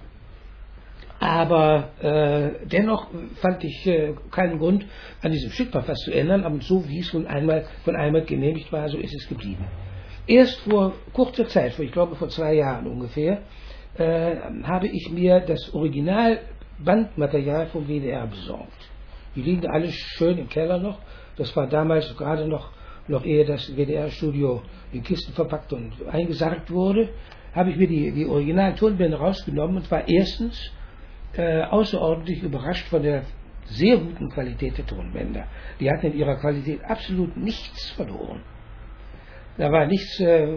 S1: Aber äh, dennoch fand ich äh, keinen Grund, an diesem Stück noch was zu ändern, aber so wie es von einmal, von einmal genehmigt war, so ist es geblieben. Erst vor kurzer Zeit, vor, ich glaube vor zwei Jahren ungefähr, äh, habe ich mir das Originalbandmaterial vom W D R besorgt. Die liegen alle schön im Keller noch. Das war damals gerade noch, noch ehe das W D R-Studio in Kisten verpackt und eingesargt wurde, habe ich mir die, die Original-Tonbänder rausgenommen und war erstens Äh, außerordentlich überrascht von der sehr guten Qualität der Tonbänder. Die hatten in ihrer Qualität absolut nichts verloren. Da war nichts, äh,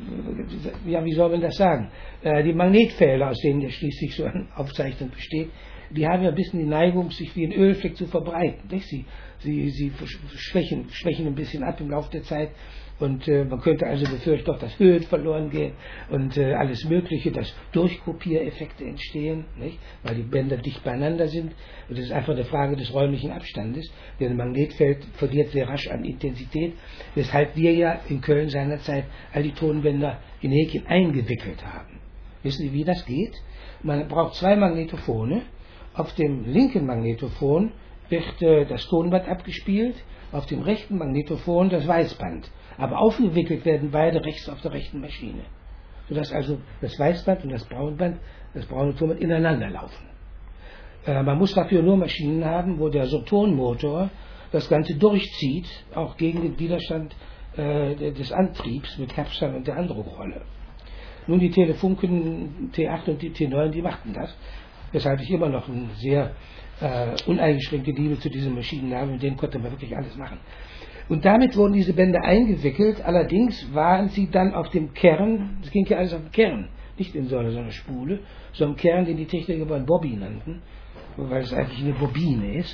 S1: ja, wie soll man das sagen? Äh, die Magnetfelder, aus denen ja schließlich so eine Aufzeichnung besteht, die haben ja ein bisschen die Neigung, sich wie ein Ölfleck zu verbreiten. Nicht? Sie, sie, sie schwächen, schwächen ein bisschen ab im Laufe der Zeit. Und äh, man könnte also befürchten, dass Höhen verloren gehen und äh, alles Mögliche, dass Durchkopiereffekte entstehen, nicht? Weil die Bänder dicht beieinander sind. Und das ist einfach eine Frage des räumlichen Abstandes. Denn ein Magnetfeld verliert sehr rasch an Intensität, weshalb wir ja in Köln seinerzeit all die Tonbänder in Häkchen eingewickelt haben. Wissen Sie, wie das geht? Man braucht zwei Magnetophone. Auf dem linken Magnetophon wird äh, das Tonband abgespielt, auf dem rechten Magnetophon das Weißband. Aber aufgewickelt werden beide rechts auf der rechten Maschine. Sodass also das Weißband und das Braunband, das braune Tonband ineinander laufen. Äh, man muss dafür nur Maschinen haben, wo der Sotonmotor das Ganze durchzieht, auch gegen den Widerstand äh, des Antriebs mit Kapstern und der Andruckrolle. Nun, die Telefunken T acht und die T neun, die machten das, weshalb ich immer noch eine sehr äh, uneingeschränkte Liebe zu diesen Maschinen habe, mit denen konnte man wirklich alles machen. Und damit wurden diese Bänder eingewickelt, allerdings waren sie dann auf dem Kern, das ging ja alles auf dem Kern, nicht in so einer, so einer Spule, so einem Kern, den die Techniker über ein Bobby nannten, weil es eigentlich eine Bobine ist.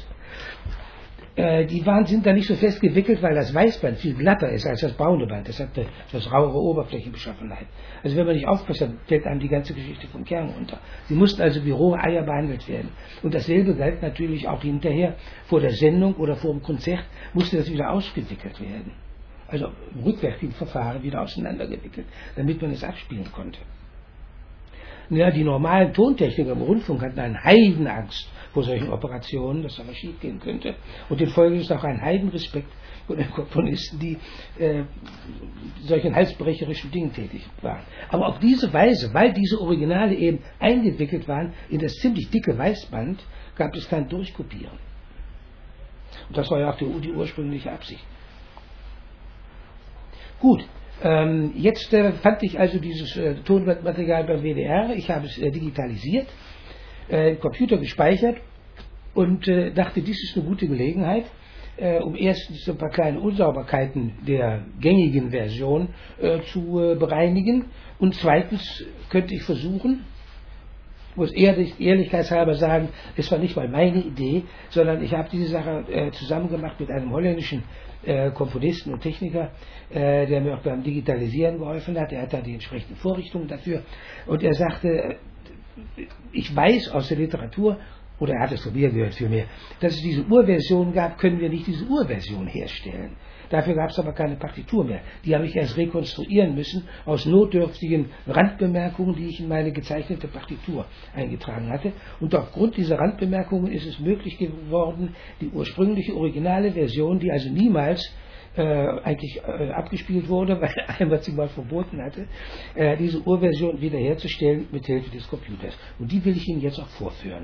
S1: Äh, die waren, sind da nicht so fest gewickelt, weil das Weißband viel glatter ist als das braune Band. Das hat eine etwas rauere Oberflächenbeschaffenheit. Also wenn man nicht aufpasst, dann fällt einem die ganze Geschichte vom Kern runter. Sie mussten also wie rohe Eier behandelt werden. Und dasselbe galt natürlich auch hinterher. Vor der Sendung oder vor dem Konzert musste das wieder ausgewickelt werden. Also im rückwärtigen Verfahren wieder auseinandergewickelt, damit man es abspielen konnte. Ja, die normalen Tontechniker im Rundfunk hatten einen Heidenangst vor solchen Operationen, dass da was schief gehen könnte. Und in Folge ist auch ein Heidenrespekt vor den Komponisten, die äh, solchen halsbrecherischen Dingen tätig waren. Aber auf diese Weise, weil diese Originale eben eingewickelt waren in das ziemlich dicke Weißband, gab es kein Durchkopieren. Und das war ja auch die, die ursprüngliche Absicht. Gut. Ähm, jetzt äh, fand ich also dieses äh, Tonbandmaterial beim W D R, ich habe es äh, digitalisiert, äh, im Computer gespeichert und äh, dachte, dies ist eine gute Gelegenheit, äh, um erstens so ein paar kleine Unsauberkeiten der gängigen Version äh, zu äh, bereinigen und zweitens könnte ich versuchen, ich muss ehrlich, ehrlichkeitshalber sagen, es war nicht mal meine Idee, sondern ich habe diese Sache äh, zusammen gemacht mit einem holländischen äh, Komponisten und Techniker, äh, der mir auch beim Digitalisieren geholfen hat. Er hat da die entsprechenden Vorrichtungen dafür. Und er sagte, ich weiß aus der Literatur, oder er hat es von mir gehört vielmehr, dass es diese Urversion gab, können wir nicht diese Urversion herstellen. Dafür gab es aber keine Partitur mehr. Die habe ich erst rekonstruieren müssen aus notdürftigen Randbemerkungen, die ich in meine gezeichnete Partitur eingetragen hatte. Und aufgrund dieser Randbemerkungen ist es möglich geworden, die ursprüngliche originale Version, die also niemals äh, eigentlich äh, abgespielt wurde, weil einmal sie mal verboten hatte, äh, diese Urversion wiederherzustellen mit Hilfe des Computers. Und die will ich Ihnen jetzt auch vorführen.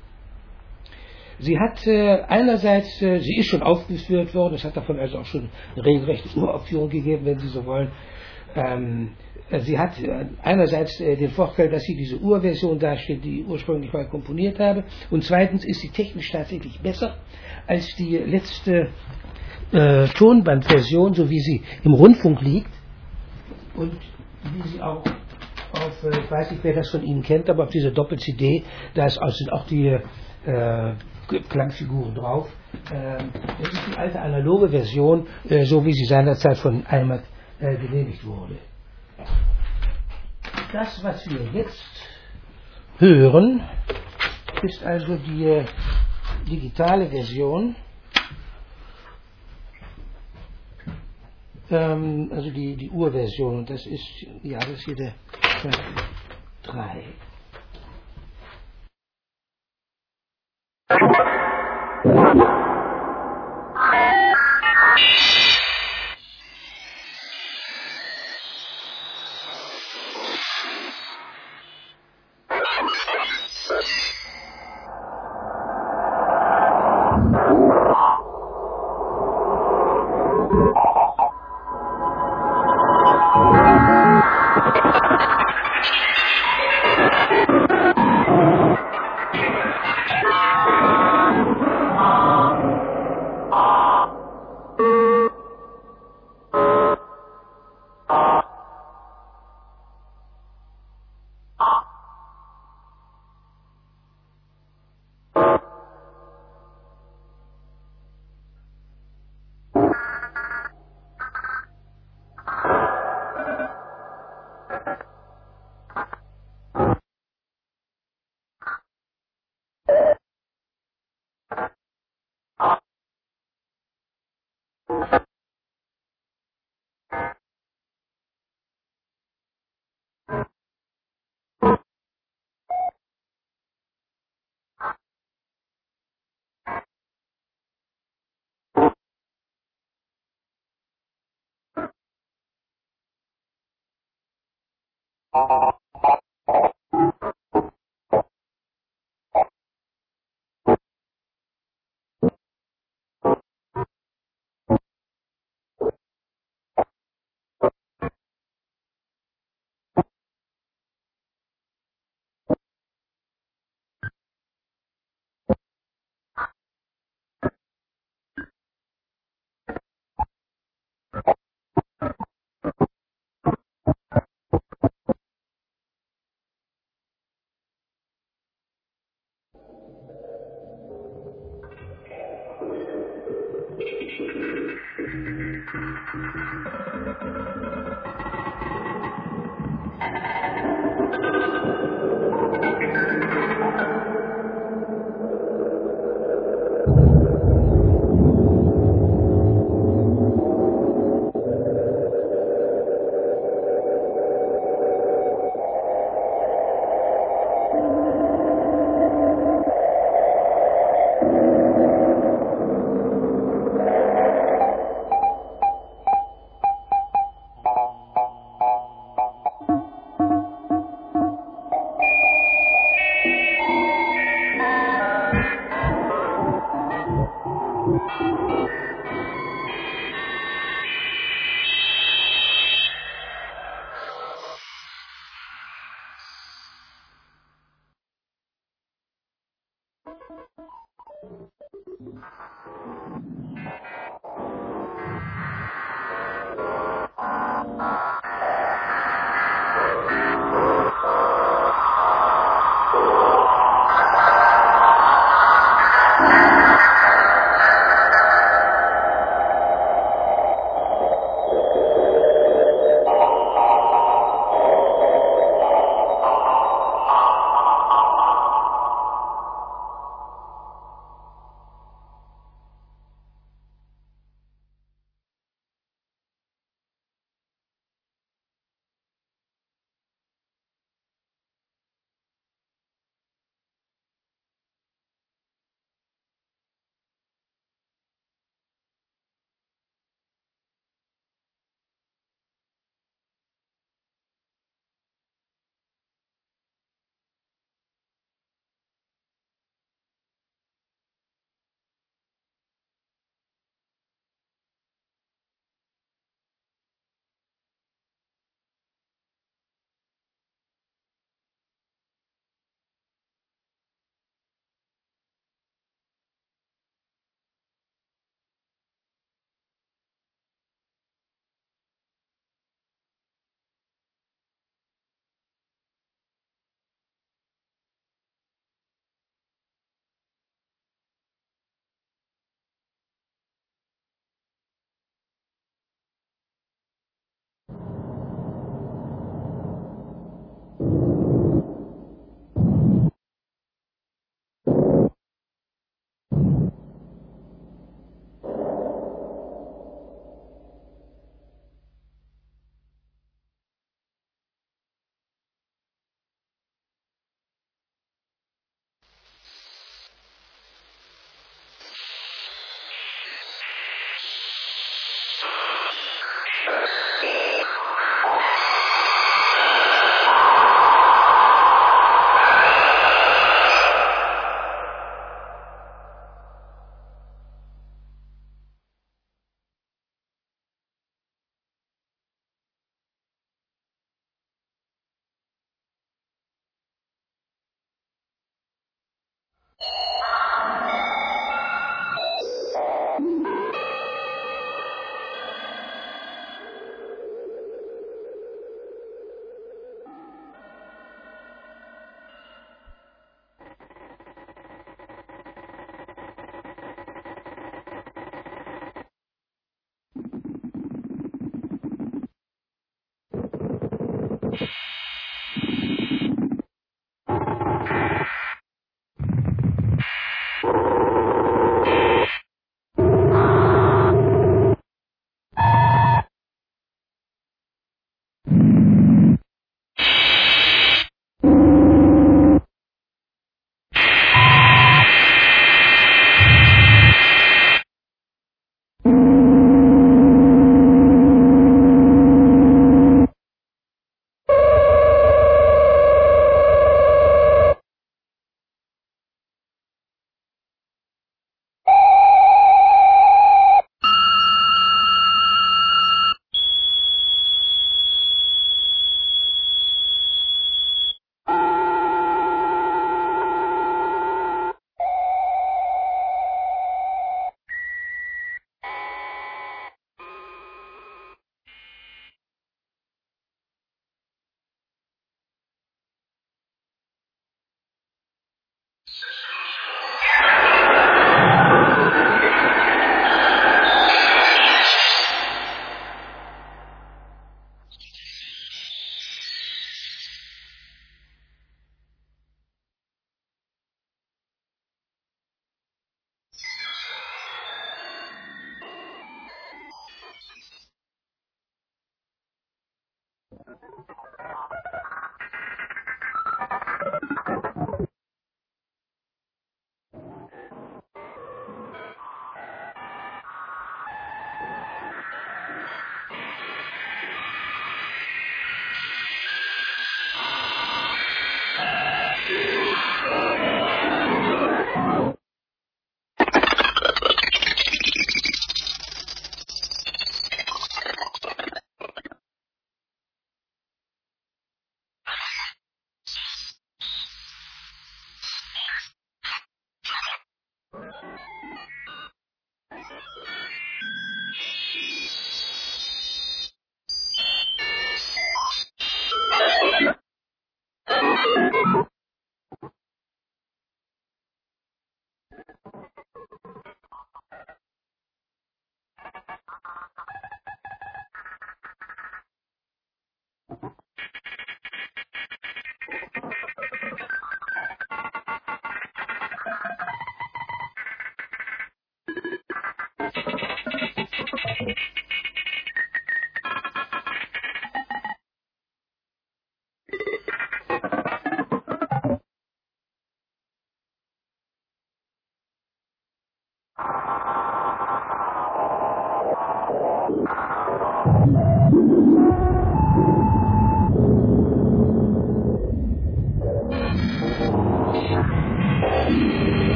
S1: Sie hat äh, einerseits, äh, sie ist schon aufgeführt worden, es hat davon also auch schon eine regelrechte Uraufführung gegeben, wenn Sie so wollen. Ähm, äh, sie hat äh, einerseits äh, den Vorteil, dass sie diese Urversion darstellt, die ich ursprünglich mal komponiert habe, und zweitens ist sie technisch tatsächlich besser als die letzte äh, Tonbandversion, so wie sie im Rundfunk liegt und wie sie auch auf, äh, ich weiß nicht, wer das von Ihnen kennt, aber auf dieser Doppel-C D, da ist auch, sind auch die äh, Klangfiguren drauf. Äh, das ist die alte analoge Version, äh, so wie sie seinerzeit von Almack äh, genehmigt wurde. Das, was wir jetzt hören, ist also die äh, digitale Version, ähm, also die, die Urversion, und das ist, ja, das ist hier der drei.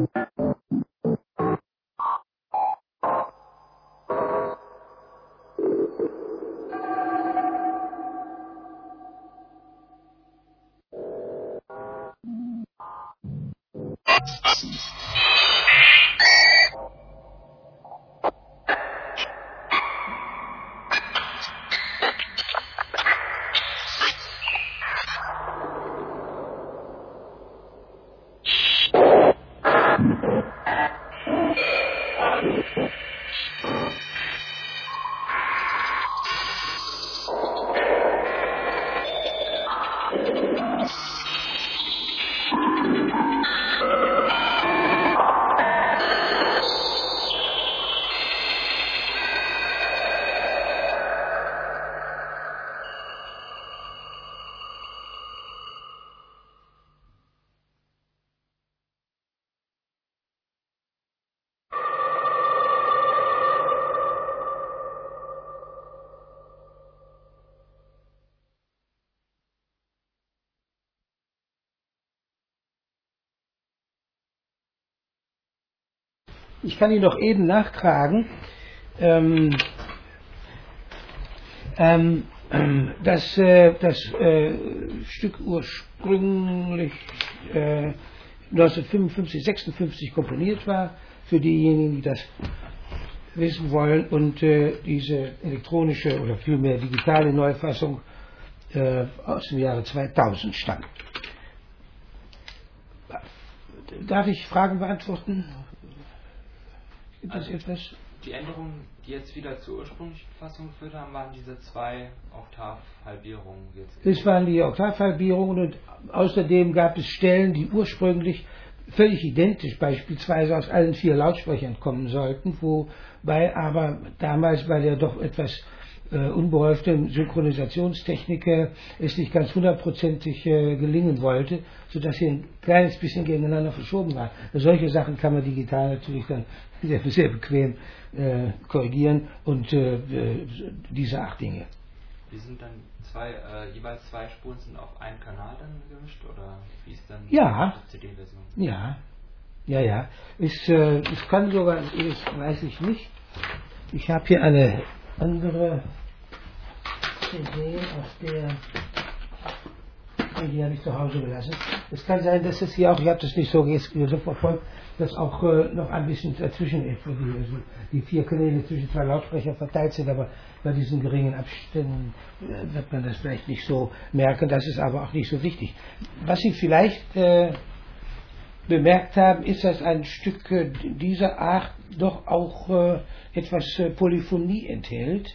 S1: Ich kann Ihnen noch eben nachtragen, ähm, ähm, dass äh, das äh, Stück ursprünglich äh, neunzehnhundertfünfundfünfzig, sechsundfünfzig komponiert war, für diejenigen, die das wissen wollen, und äh, diese elektronische oder vielmehr digitale Neufassung äh, aus dem Jahre zweitausend stammt. Darf ich Fragen beantworten? Gibt es
S2: also
S1: etwas?
S2: Die Änderungen, die jetzt wieder zur ursprünglichen Fassung geführt haben, waren diese zwei Oktavhalbierungen jetzt.
S1: Das waren die Oktavhalbierungen, und außerdem gab es Stellen, die ursprünglich völlig identisch beispielsweise aus allen vier Lautsprechern kommen sollten, wobei aber damals bei der doch etwas äh, unbeholfenen Synchronisationstechnik äh, es nicht ganz hundertprozentig äh, gelingen wollte, sodass hier ein kleines bisschen gegeneinander verschoben war. Solche Sachen kann man digital natürlich dann sehr, sehr bequem äh, korrigieren, und äh, diese acht Dinge.
S2: Die sind dann zwei, äh, jeweils zwei Spuren sind auf einen Kanal dann gemischt, oder wie ist dann
S1: Ja.
S2: die C D-Version?
S1: Ja, ja, ja. Ich, äh, ich kann sogar, das weiß ich nicht. Ich habe hier eine andere C D, auf der, die habe ich zu Hause gelassen. Es kann sein, dass es hier auch, ich habe das nicht so, so verfolgt, dass auch äh, noch ein bisschen dazwischen ist, wo die, also die vier Kanäle zwischen zwei Lautsprechern verteilt sind, aber bei diesen geringen Abständen äh, wird man das vielleicht nicht so merken. Das ist aber auch nicht so wichtig. Was Sie vielleicht äh, bemerkt haben, ist, dass ein Stück äh, dieser Art doch auch äh, etwas äh, Polyphonie enthält.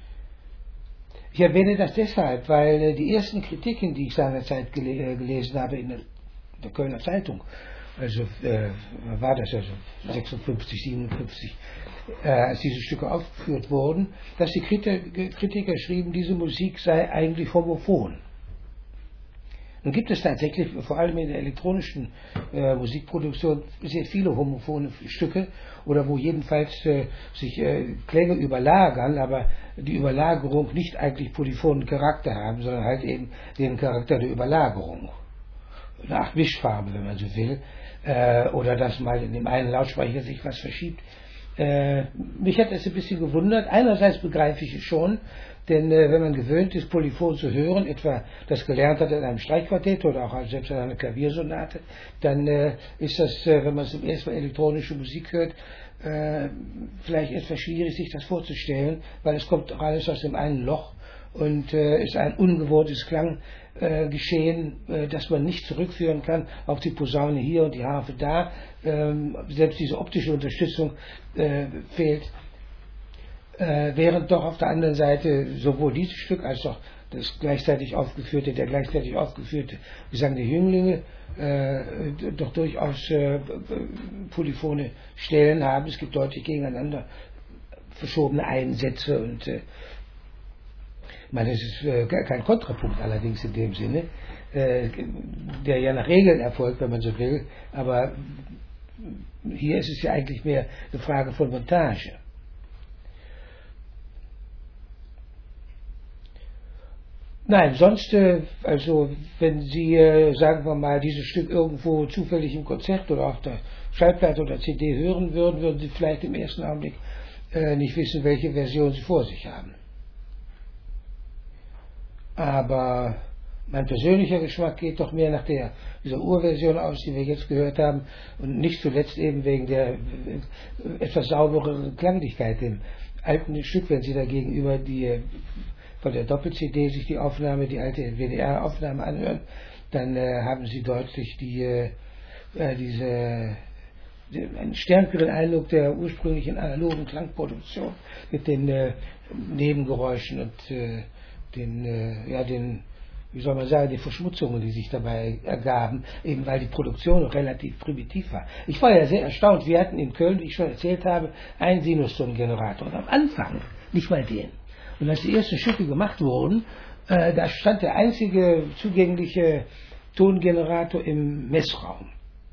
S1: Ich erwähne das deshalb, weil äh, die ersten Kritiken, die ich seinerzeit gele äh, gelesen habe in der, der Kölner Zeitung, also äh, war das also sechsundfünfzig, siebenundfünfzig, äh, als diese Stücke aufgeführt wurden, dass die Kritiker, Kritiker schrieben, diese Musik sei eigentlich homophon. Nun gibt es tatsächlich, vor allem in der elektronischen äh, Musikproduktion, sehr viele homophone Stücke, oder wo jedenfalls äh, sich äh, Klänge überlagern, aber die Überlagerung nicht eigentlich polyphonen Charakter haben, sondern halt eben den Charakter der Überlagerung. Eine Art Mischfarbe, wenn man so will, äh, oder dass mal in dem einen Lautsprecher sich was verschiebt. Äh, mich hat das ein bisschen gewundert. Einerseits begreife ich es schon, denn äh, wenn man gewöhnt ist, Polyphon zu hören, etwa das gelernt hat in einem Streichquartett oder auch selbst in einer Klaviersonate, dann äh, ist das, äh, wenn man zum ersten Mal elektronische Musik hört, äh, vielleicht etwas schwierig, sich das vorzustellen, weil es kommt doch alles aus dem einen Loch und äh, ist ein ungewohntes Klanggeschehen, äh, äh, das man nicht zurückführen kann auf die Posaune hier und die Harfe da. Ähm, selbst diese optische Unterstützung äh, fehlt. Äh, während doch auf der anderen Seite sowohl dieses Stück als auch das gleichzeitig aufgeführte, der gleichzeitig aufgeführte Gesang der Jünglinge äh, doch durchaus äh, polyphone Stellen haben. Es gibt deutlich gegeneinander verschobene Einsätze, und äh, ich meine, es ist äh, kein Kontrapunkt allerdings in dem Sinne, äh, der ja nach Regeln erfolgt, wenn man so will, aber hier ist es ja eigentlich mehr eine Frage von Montage. Nein, sonst, äh, also wenn Sie, äh, sagen wir mal, dieses Stück irgendwo zufällig im Konzert oder auf der Schallplatte oder C D hören würden, würden Sie vielleicht im ersten Augenblick äh, nicht wissen, welche Version Sie vor sich haben. Aber mein persönlicher Geschmack geht doch mehr nach der, dieser Urversion aus, die wir jetzt gehört haben, und nicht zuletzt eben wegen der etwas saubereren Klanglichkeit im alten Stück. Wenn Sie da gegenüber die von der Doppel-C D sich die Aufnahme, die alte W D R-Aufnahme anhören, dann äh, haben Sie deutlich die, äh, diese, die, einen stärkeren Eindruck der ursprünglichen analogen Klangproduktion mit den äh, Nebengeräuschen und äh, den, äh, ja, den, wie soll man sagen, die Verschmutzungen, die sich dabei ergaben, eben weil die Produktion noch relativ primitiv war. Ich war ja sehr erstaunt. Wir hatten in Köln, wie ich schon erzählt habe, einen Sinustongenerator. Und am Anfang, nicht mal den. Und als die ersten Stücke gemacht wurden, äh, da stand der einzige zugängliche Tongenerator im Messraum.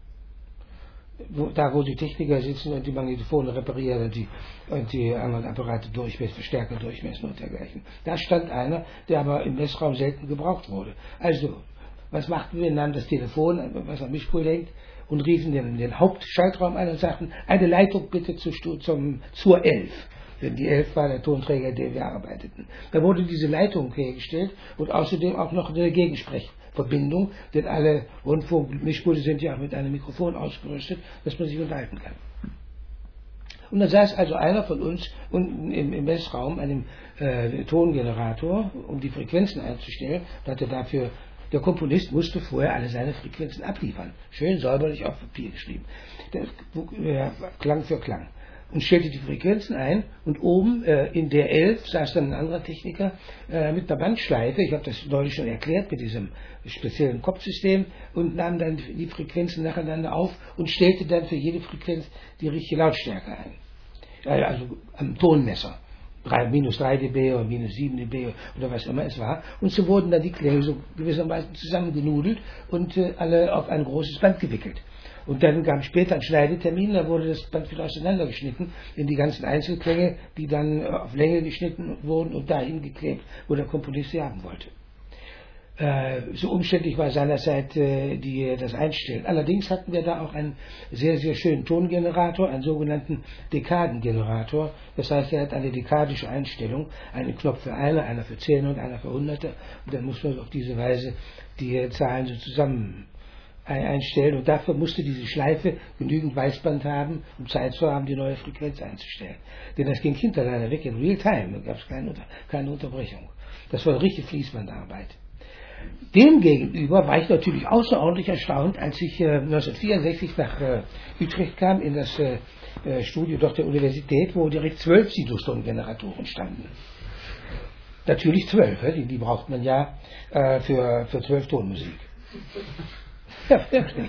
S1: Wo, da, wo die Techniker sitzen und die Magnetophone reparieren und die, und die anderen Apparate durchmessen, Verstärker durchmessen und dergleichen. Da stand einer, der aber im Messraum selten gebraucht wurde. Also, was machten wir? Nahmen das Telefon, was am Mischpult hängt, und riefen den, den Hauptschaltraum an und sagten, eine Leitung bitte zu, zum, zur elf. Denn die elf war der Tonträger, den wir arbeiteten. Da wurde diese Leitung hergestellt und außerdem auch noch eine Gegensprechverbindung, denn alle Rundfunkmischpulte sind ja auch mit einem Mikrofon ausgerüstet, dass man sich unterhalten kann. Und da saß also einer von uns unten im, im Messraum, einem äh, Tongenerator, um die Frequenzen einzustellen, und hatte dafür, der Komponist musste vorher alle seine Frequenzen abliefern. Schön säuberlich auf Papier geschrieben. Der, äh, Klang für Klang. Und stellte die Frequenzen ein, und oben äh, in der elf saß dann ein anderer Techniker äh, mit einer Bandschleife, ich habe das neulich schon erklärt, mit diesem speziellen Kopfsystem, und nahm dann die Frequenzen nacheinander auf und stellte dann für jede Frequenz die richtige Lautstärke ein. Äh, also am Tonmesser. minus drei dB oder minus sieben dB oder was immer es war. Und so wurden dann die Klänge so gewissermaßen zusammengenudelt und äh, alle auf ein großes Band gewickelt. Und dann kam später ein Schneidetermin, da wurde das Band wieder auseinandergeschnitten in die ganzen Einzelklänge, die dann auf Länge geschnitten wurden und dahin geklebt, wo der Komponist sie haben wollte. Äh, so umständlich war seinerzeit äh, die, das Einstellen. Allerdings hatten wir da auch einen sehr, sehr schönen Tongenerator, einen sogenannten Dekadengenerator. Das heißt, er hat eine dekadische Einstellung, einen Knopf für eine, einer für Zehner und einer für Hunderte. Und dann muss man auf diese Weise die Zahlen so zusammen einstellen, und dafür musste diese Schleife genügend Weißband haben, um Zeit zu haben, die neue Frequenz einzustellen. Denn das ging hintereinander weg in Real Time, da gab es keine, keine Unterbrechung. Das war richtig Fließbandarbeit. Demgegenüber war ich natürlich außerordentlich erstaunt, als ich äh, neunzehnhundertvierundsechzig nach äh, Utrecht kam, in das äh, Studio dort der Universität, wo direkt zwölf Sinustongeneratoren standen. Natürlich zwölf, die, die braucht man ja äh, für, für zwölf Tonmusik. Ja, wirklich.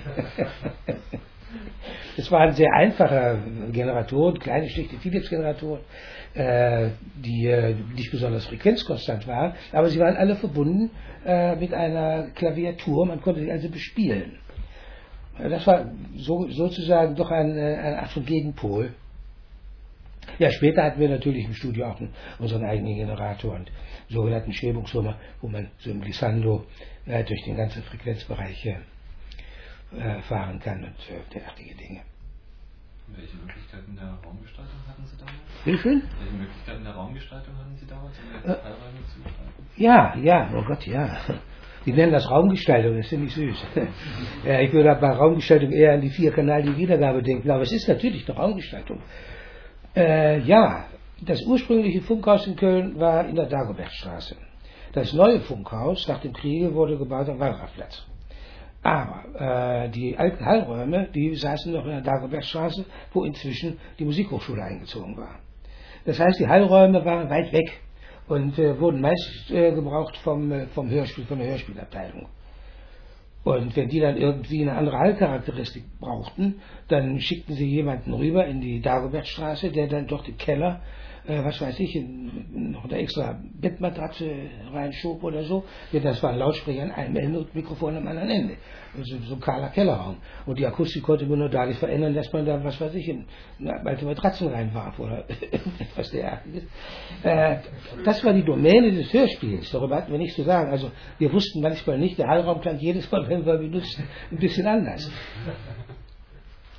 S1: Das waren sehr einfache Generatoren, kleine, schlichte Philips-Generatoren, äh, die äh, nicht besonders frequenzkonstant waren, aber sie waren alle verbunden äh, mit einer Klaviatur, man konnte sie also bespielen. Das war so, sozusagen doch ein, eine Art von Gegenpol. Ja, später hatten wir natürlich im Studio auch unseren eigenen Generator und sogenannten Schwebungswürmer, wo man so im Glissando äh, durch den ganzen Frequenzbereich äh, fahren kann und äh, derartige Dinge.
S2: Welche Möglichkeiten der Raumgestaltung hatten Sie damals?
S1: Wie schön?
S2: Welche Möglichkeiten der Raumgestaltung hatten Sie damals, um Ihre Teilräume zu gestalten?
S1: Ja, ja, oh Gott, ja. Die nennen das Raumgestaltung, das finde ich süß. Ja, ich würde bei Raumgestaltung eher an die vierkanalige Wiedergabe denken, aber es ist natürlich eine Raumgestaltung. Äh, ja, das ursprüngliche Funkhaus in Köln war in der Dagobertstraße. Das neue Funkhaus nach dem Kriege wurde gebaut am Wallrafplatz. Aber äh, die alten Hallräume, die saßen noch in der Dagobertstraße, wo inzwischen die Musikhochschule eingezogen war. Das heißt, die Hallräume waren weit weg und äh, wurden meist äh, gebraucht vom, äh, vom Hörspiel, von der Hörspielabteilung. Und wenn die dann irgendwie eine andere Hallcharakteristik brauchten, dann schickten sie jemanden rüber in die Dagobertstraße, der dann dort im Keller, äh, was weiß ich, in, noch eine extra Bettmatratze reinschob oder so. Ja, das war ein Lautsprecher an einem Ende und ein Mikrofon am anderen Ende. Also so ein kahler Kellerraum. Und die Akustik konnte man nur dadurch verändern, dass man da, was weiß ich, in alte Matratzen reinwarf oder etwas derartiges. Äh, das war die Domäne des Hörspiels. Darüber hatten wir nichts zu sagen. Also wir wussten manchmal nicht, der Hallraum klang jedes Mal, wenn wir benutzten, ein bisschen anders.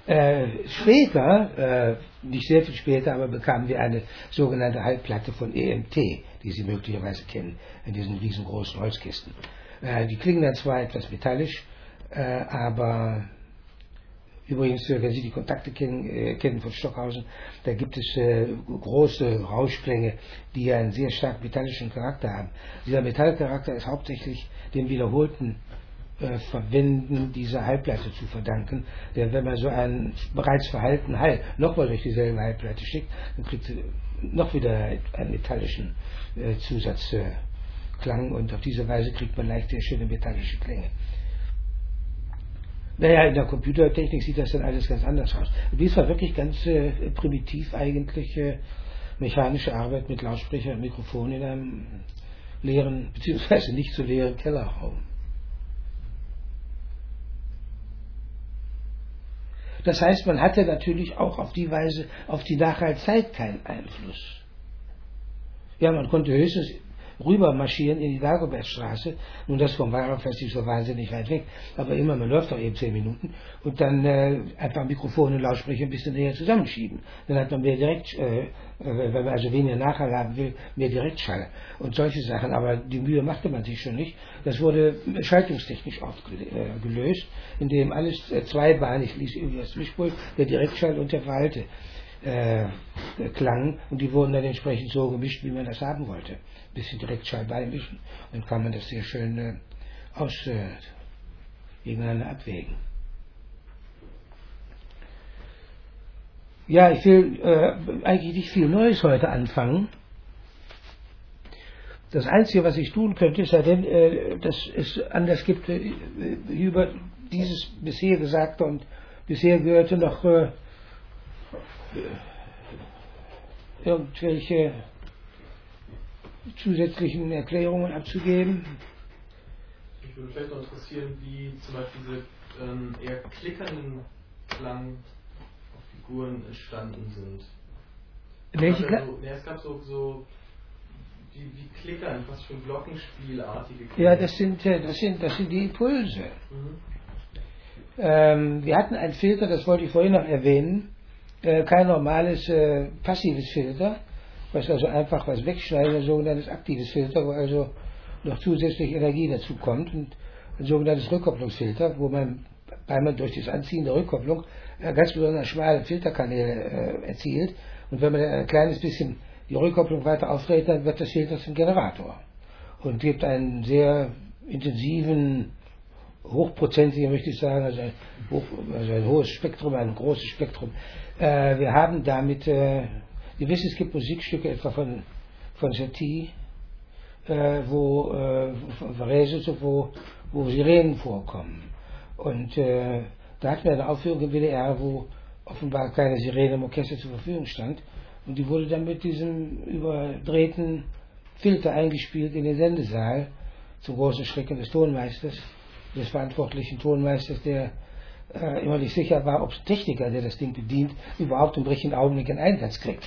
S1: Äh, später, äh, nicht sehr viel später, aber bekamen wir eine sogenannte Hallplatte von E M T, die Sie möglicherweise kennen, in diesen riesengroßen Holzkisten. Äh, die klingen dann zwar etwas metallisch, äh, aber übrigens, wenn Sie die Kontakte kennen, äh, kennen von Stockhausen, da gibt es äh, große Rauschklänge, die einen sehr stark metallischen Charakter haben. Dieser Metallcharakter ist hauptsächlich dem wiederholten äh, Verwenden dieser Hallplatte zu verdanken. Denn wenn man so einen bereits verhallten Hall nochmal durch dieselbe Hallplatte schickt, dann kriegt sie noch wieder einen metallischen äh, Zusatzklang äh, und auf diese Weise kriegt man leicht sehr schöne metallische Klänge. Naja, in der Computertechnik sieht das dann alles ganz anders aus. Dies war wirklich ganz äh, primitiv eigentlich äh, mechanische Arbeit mit Lautsprecher und Mikrofon in einem leeren, beziehungsweise nicht so leeren Kellerraum. Das heißt, man hatte natürlich auch auf die Weise auf die Nachhaltzeit keinen Einfluss. Ja, man konnte höchstens rüber marschieren in die Dagobertstraße, nun das vom Weihrauchfest ist so wahnsinnig weit weg, aber immer, man läuft doch eben zehn Minuten und dann äh, einfach Mikrofon und Lautsprecher ein bisschen näher zusammenschieben. Dann hat man mehr direkt, äh, wenn man also weniger Nachhall haben will, mehr Direktschall und solche Sachen, aber die Mühe machte man sich schon nicht. Das wurde schaltungstechnisch oft äh, gelöst, indem alles äh, zweibahnig ließ irgendwie das Mischpult, der Direktschall und der Verhalte äh, klangen und die wurden dann entsprechend so gemischt, wie man das haben wollte. Ein bisschen Direktschall beimischen, dann kann man das sehr schön äh, aus äh, gegeneinander abwägen. Ja, ich will äh, eigentlich nicht viel Neues heute anfangen. Das Einzige, was ich tun könnte, ist ja, denn, äh, dass es anders gibt, äh, über dieses bisher Gesagte und bisher Gehörte noch äh, irgendwelche zusätzlichen Erklärungen abzugeben.
S3: Mich würde vielleicht noch interessieren, wie zum Beispiel diese ähm, eher klickernden Klang auf Figuren entstanden sind.
S1: Welche
S3: es, ja so, ja, es gab so, so wie, wie Klickern, fast schon Glockenspielartige Klänge.
S1: Ja, das sind, das sind, das sind die Impulse.
S3: Mhm.
S1: Ähm, wir hatten ein Filter, das wollte ich vorhin noch erwähnen, äh, kein normales äh, passives Filter, was also einfach was wegschneidet, ein sogenanntes aktives Filter, wo also noch zusätzlich Energie dazu kommt, und ein sogenanntes Rückkopplungsfilter, wo man, weil man durch das Anziehen der Rückkopplung äh, ganz besonders schmale Filterkanäle äh, erzielt, und wenn man dann ein kleines bisschen die Rückkopplung weiter aufdreht, dann wird das Filter zum Generator und gibt einen sehr intensiven, hochprozentigen, möchte ich sagen, also ein, hoch, also ein hohes Spektrum, ein großes Spektrum. Äh, wir haben damit äh, Ihr wisst, es gibt Musikstücke etwa von, von Satie, äh, wo, äh, von Varese, wo, wo Sirenen vorkommen. Und äh, da hatten wir eine Aufführung im W D R, wo offenbar keine Sirene im Orchester zur Verfügung stand. Und die wurde dann mit diesem überdrehten Filter eingespielt in den Sendesaal, zum großen Schrecken des Tonmeisters, des verantwortlichen Tonmeisters, der Äh, immer nicht sicher war, ob der Techniker, der das Ding bedient, überhaupt im richtigen Augenblick einen Einsatz kriegt.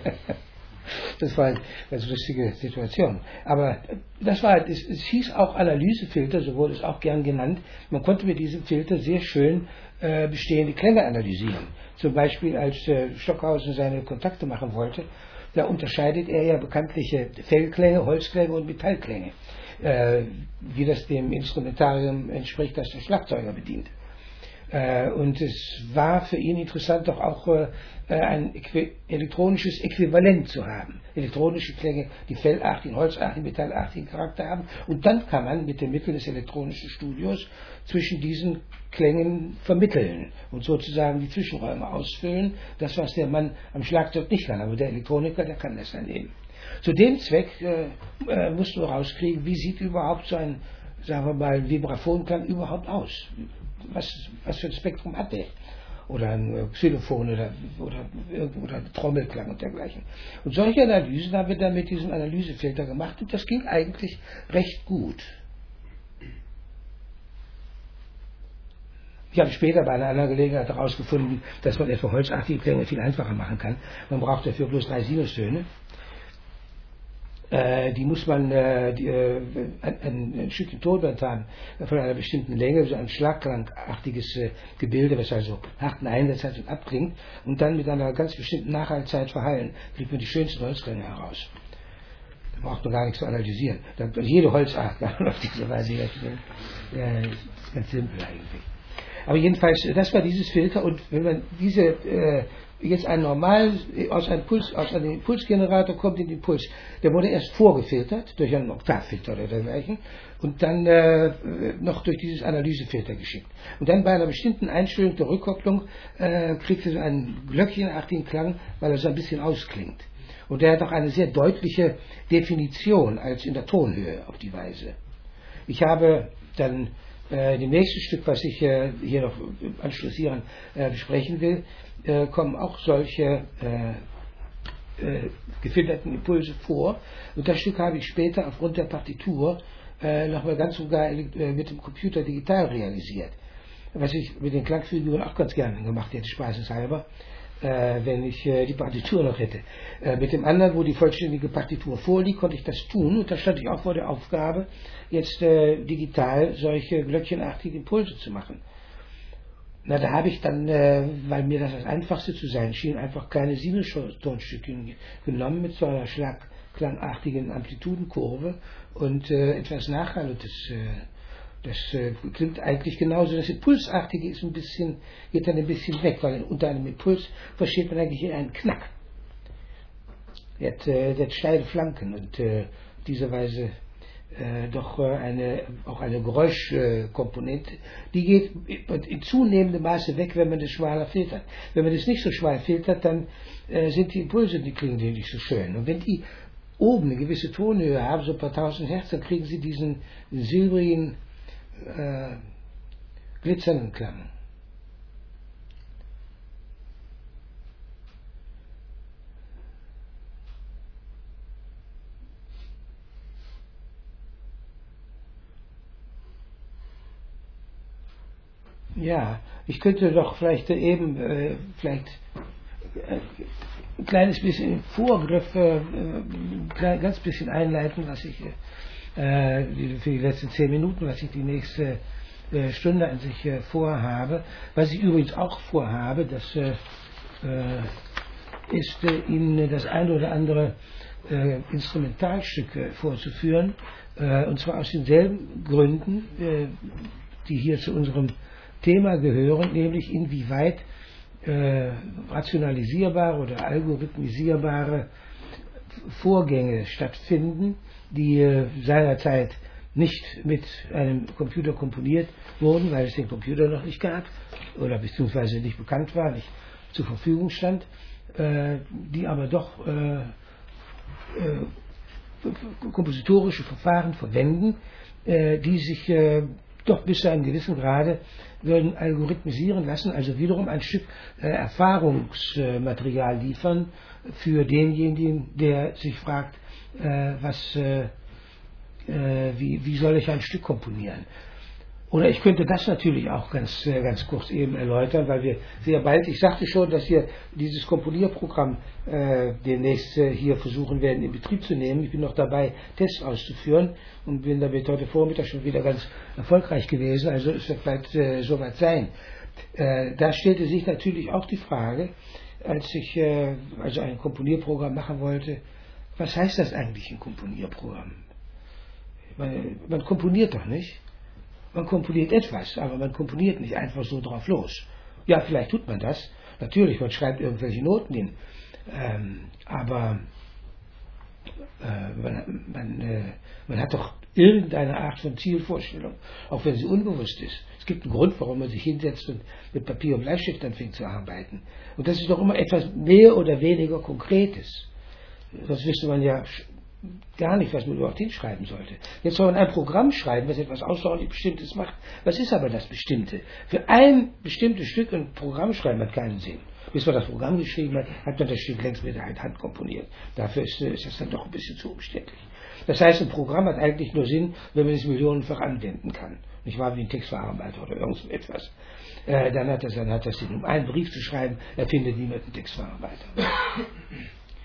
S1: Das war eine ganz lustige Situation. Aber das war, es, es hieß auch Analysefilter, so wurde es auch gern genannt. Man konnte mit diesem Filter sehr schön äh, bestehende Klänge analysieren. Zum Beispiel, als äh, Stockhausen seine Kontakte machen wollte, da unterscheidet er ja bekanntliche Fellklänge, Holzklänge und Metallklänge, äh, wie das dem Instrumentarium entspricht, das der Schlagzeuger bedient. Äh, und es war für ihn interessant, doch auch äh, ein äqu- elektronisches Äquivalent zu haben. Elektronische Klänge, die fellartigen, holzartigen, metallartigen Charakter haben. Und dann kann man mit den Mitteln des elektronischen Studios zwischen diesen Klängen vermitteln und sozusagen die Zwischenräume ausfüllen. Das, was der Mann am Schlagzeug nicht kann, aber der Elektroniker, der kann das dann eben. Zu dem Zweck äh, äh, mussten wir rauskriegen, wie sieht überhaupt so ein, sagen wir mal, Vibraphonklang überhaupt aus. Was, was für ein Spektrum hat der? Oder ein Xylophon oder, oder, oder ein Trommelklang und dergleichen. Und solche Analysen haben wir dann mit diesem Analysefilter gemacht, und das ging eigentlich recht gut. Ich habe später bei einer anderen Gelegenheit herausgefunden, dass man etwa holzartige Klänge viel einfacher machen kann. Man braucht dafür bloß drei Sinustöne. Äh, die muss man äh, die, äh, ein, ein Stückchen Tonband haben von einer bestimmten Länge, so ein schlagklangartiges äh, Gebilde, was also harten Einsatz hat und abklingt, und dann mit einer ganz bestimmten Nachhaltzeit verheilen, kriegt man die schönsten Holzklänge heraus. Da braucht man gar nichts zu analysieren. Dann, jede Holzart kann man auf diese Weise herstellen. Äh, das ist ganz simpel eigentlich. Aber jedenfalls, das war dieses Filter, und wenn man diese äh, jetzt ein normal aus einem Puls, aus einem Impulsgenerator kommt in den Puls, der wurde erst vorgefiltert durch einen Oktavfilter oder dergleichen und dann äh, noch durch dieses Analysefilter geschickt. Und dann bei einer bestimmten Einstellung der Rückkopplung äh, kriegt er so einen glöckchenartigen Klang, weil er so ein bisschen ausklingt. Und der hat auch eine sehr deutliche Definition als in der Tonhöhe auf die Weise. Ich habe dann äh, dem nächsten Stück, was ich äh, hier noch im Anschluss hieran äh, besprechen will, äh, kommen auch solche äh, äh, gefilterten Impulse vor. Und das Stück habe ich später aufgrund der Partitur äh, nochmal ganz und gar äh, mit dem Computer digital realisiert. Was ich mit den Klangfiguren auch ganz gerne gemacht hätte, spaßeshalber, äh, wenn ich äh, die Partitur noch hätte. Äh, mit dem anderen, wo die vollständige Partitur vorliegt, konnte ich das tun, und da stand ich auch vor der Aufgabe, jetzt äh, digital solche glöckchenartige Impulse zu machen. Na, da habe ich dann, äh, weil mir das das Einfachste zu sein schien, einfach kleine Siebentonstücke genommen mit so einer schlagklangartigen Amplitudenkurve und äh, etwas Nachhall. Und das, äh, das äh, klingt eigentlich genauso. Das Impulsartige ist ein bisschen, geht dann ein bisschen weg, weil unter einem Impuls versteht man eigentlich einen Knack. Der hat, äh, der hat steile Flanken und äh, diese Weise Äh, doch äh, eine, auch eine Geräuschkomponente, äh, die geht in zunehmendem Maße weg, wenn man das schmaler filtert. Wenn man das nicht so schmal filtert, dann äh, sind die Impulse, die klingen die nicht so schön. Und wenn die oben eine gewisse Tonhöhe haben, so ein paar tausend Hertz, dann kriegen sie diesen silbrigen, äh, glitzernden Klang. Ja, ich könnte doch vielleicht eben, äh, vielleicht äh, ein kleines bisschen im Vorgriff, äh, ein ganz bisschen einleiten, was ich äh, für die letzten zehn Minuten, was ich die nächste äh, Stunde an sich äh, vorhabe. Was ich übrigens auch vorhabe, das äh, ist äh, Ihnen das ein oder andere äh, Instrumentalstück äh, vorzuführen, äh, und zwar aus denselben Gründen, äh, die hier zu unserem Thema gehören, nämlich inwieweit äh, rationalisierbare oder algorithmisierbare Vorgänge stattfinden, die äh, seinerzeit nicht mit einem Computer komponiert wurden, weil es den Computer noch nicht gab oder beziehungsweise nicht bekannt war, nicht zur Verfügung stand, äh, die aber doch äh, äh, kompositorische Verfahren verwenden, äh, die sich äh, doch bis zu einem gewissen Grade würden algorithmisieren lassen, also wiederum ein Stück äh, Erfahrungsmaterial liefern für denjenigen, der sich fragt, äh, was, äh, äh, wie, wie soll ich ein Stück komponieren. Oder ich könnte das natürlich auch ganz, äh, ganz kurz eben erläutern, weil wir sehr bald, ich sagte schon, dass wir dieses Komponierprogramm äh, demnächst äh, hier versuchen werden in Betrieb zu nehmen. Ich bin noch dabei, Tests auszuführen und bin damit heute Vormittag schon wieder ganz erfolgreich gewesen, also es wird bald äh, soweit sein. Äh, da stellte sich natürlich auch die Frage, als ich äh, also ein Komponierprogramm machen wollte, was heißt das eigentlich, ein Komponierprogramm? Man, man komponiert doch nicht. Man komponiert etwas, aber man komponiert nicht einfach so drauf los. Ja, vielleicht tut man das. Natürlich, man schreibt irgendwelche Noten hin. Ähm, aber äh, man, man, äh, man hat doch irgendeine Art von Zielvorstellung, auch wenn sie unbewusst ist. Es gibt einen Grund, warum man sich hinsetzt und mit Papier und Bleistift anfängt zu arbeiten. Und das ist doch immer etwas mehr oder weniger Konkretes. Sonst wüsste man ja gar nicht, was man überhaupt hinschreiben sollte. Jetzt soll man ein Programm schreiben, was etwas außerordentlich Bestimmtes macht. Was ist aber das Bestimmte? Für ein bestimmtes Stück ein Programm schreiben hat keinen Sinn. Bis man das Programm geschrieben hat, hat man das Stück längst mit der Hand komponiert. Dafür ist, ist das dann doch ein bisschen zu umständlich. Das heißt, ein Programm hat eigentlich nur Sinn, wenn man es millionenfach anwenden kann. Nicht wahr, wie ein Textverarbeiter oder irgend so etwas. Äh, dann, hat das, dann hat das Sinn. Um einen Brief zu schreiben, erfindet niemand einen Textverarbeiter.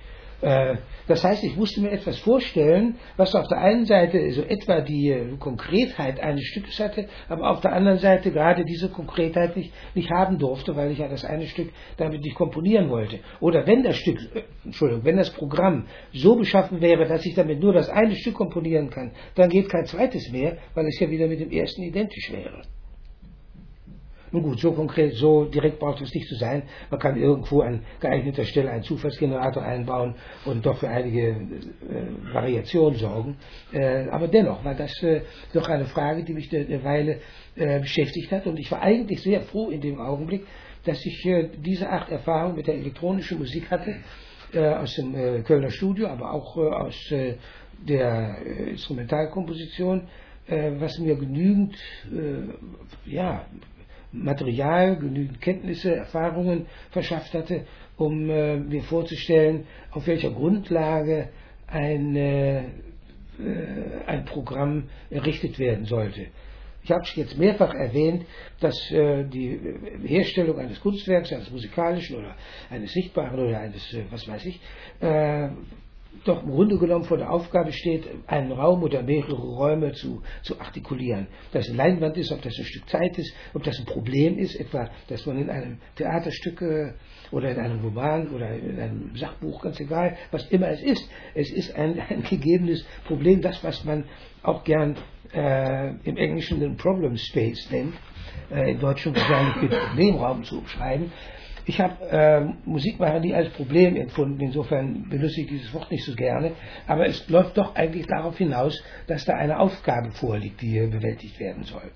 S1: Äh, das heißt, ich musste mir etwas vorstellen, was auf der einen Seite so etwa die äh, Konkretheit eines Stückes hatte, aber auf der anderen Seite gerade diese Konkretheit nicht, nicht haben durfte, weil ich ja das eine Stück damit nicht komponieren wollte. Oder wenn das Stück, äh, Entschuldigung, wenn das Programm so beschaffen wäre, dass ich damit nur das eine Stück komponieren kann, dann geht kein zweites mehr, weil es ja wieder mit dem ersten identisch wäre. Nun gut, so konkret, so direkt braucht es nicht zu sein. Man kann irgendwo an geeigneter Stelle einen Zufallsgenerator einbauen und doch für einige äh, Variationen sorgen. Äh, aber dennoch war das äh, doch eine Frage, die mich eine, eine Weile äh, beschäftigt hat. Und ich war eigentlich sehr froh in dem Augenblick, dass ich äh, diese Art Erfahrung mit der elektronischen Musik hatte, äh, aus dem äh, Kölner Studio, aber auch äh, aus äh, der äh, Instrumentalkomposition, äh, was mir genügend, äh, ja, Material, genügend Kenntnisse, Erfahrungen verschafft hatte, um äh, mir vorzustellen, auf welcher Grundlage ein, äh, ein Programm errichtet werden sollte. Ich habe jetzt mehrfach erwähnt, dass äh, die Herstellung eines Kunstwerks, eines musikalischen oder eines sichtbaren oder eines, äh, was weiß ich, äh, doch im Grunde genommen vor der Aufgabe steht, einen Raum oder mehrere Räume zu, zu artikulieren. Ob das eine Leinwand ist, ob das ein Stück Zeit ist, ob das ein Problem ist, etwa, dass man in einem Theaterstück äh, oder in einem Roman oder in einem Sachbuch, ganz egal, was immer es ist, es ist ein, ein gegebenes Problem, das, was man auch gern äh, im Englischen den Problem Space nennt, äh, im Deutschen wahrscheinlich den Problemraum zu umschreiben. Ich habe äh, Musikmacher nie als Problem empfunden, insofern benutze ich dieses Wort nicht so gerne, aber es läuft doch eigentlich darauf hinaus, dass da eine Aufgabe vorliegt, die hier bewältigt werden soll.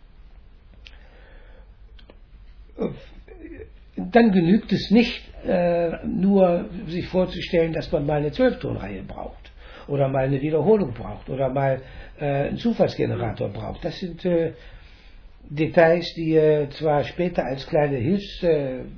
S1: Dann genügt es nicht, äh, nur sich vorzustellen, dass man mal eine Zwölftonreihe braucht oder mal eine Wiederholung braucht oder mal äh, einen Zufallsgenerator braucht. Das sind äh, Details, die äh, zwar später als kleine Hilfsmomente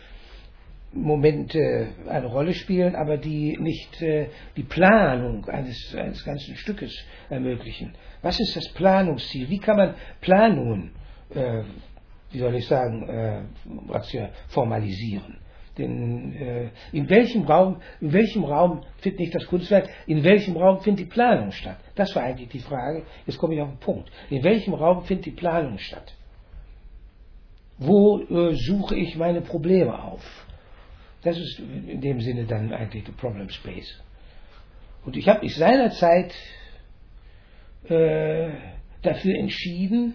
S1: äh, eine Rolle spielen, aber die nicht äh, die Planung eines, eines ganzen Stückes ermöglichen. Was ist das Planungsziel? Wie kann man Planungen, äh, wie soll ich sagen, äh, formalisieren? Den, äh, in welchem Raum, in welchem Raum findet nicht das Kunstwerk, in welchem Raum findet die Planung statt? Das war eigentlich die Frage. Jetzt komme ich auf den Punkt. In welchem Raum findet die Planung statt? Wo äh, suche ich meine Probleme auf? Das ist in dem Sinne dann eigentlich der Problem Space. Und ich habe mich seinerzeit äh, dafür entschieden,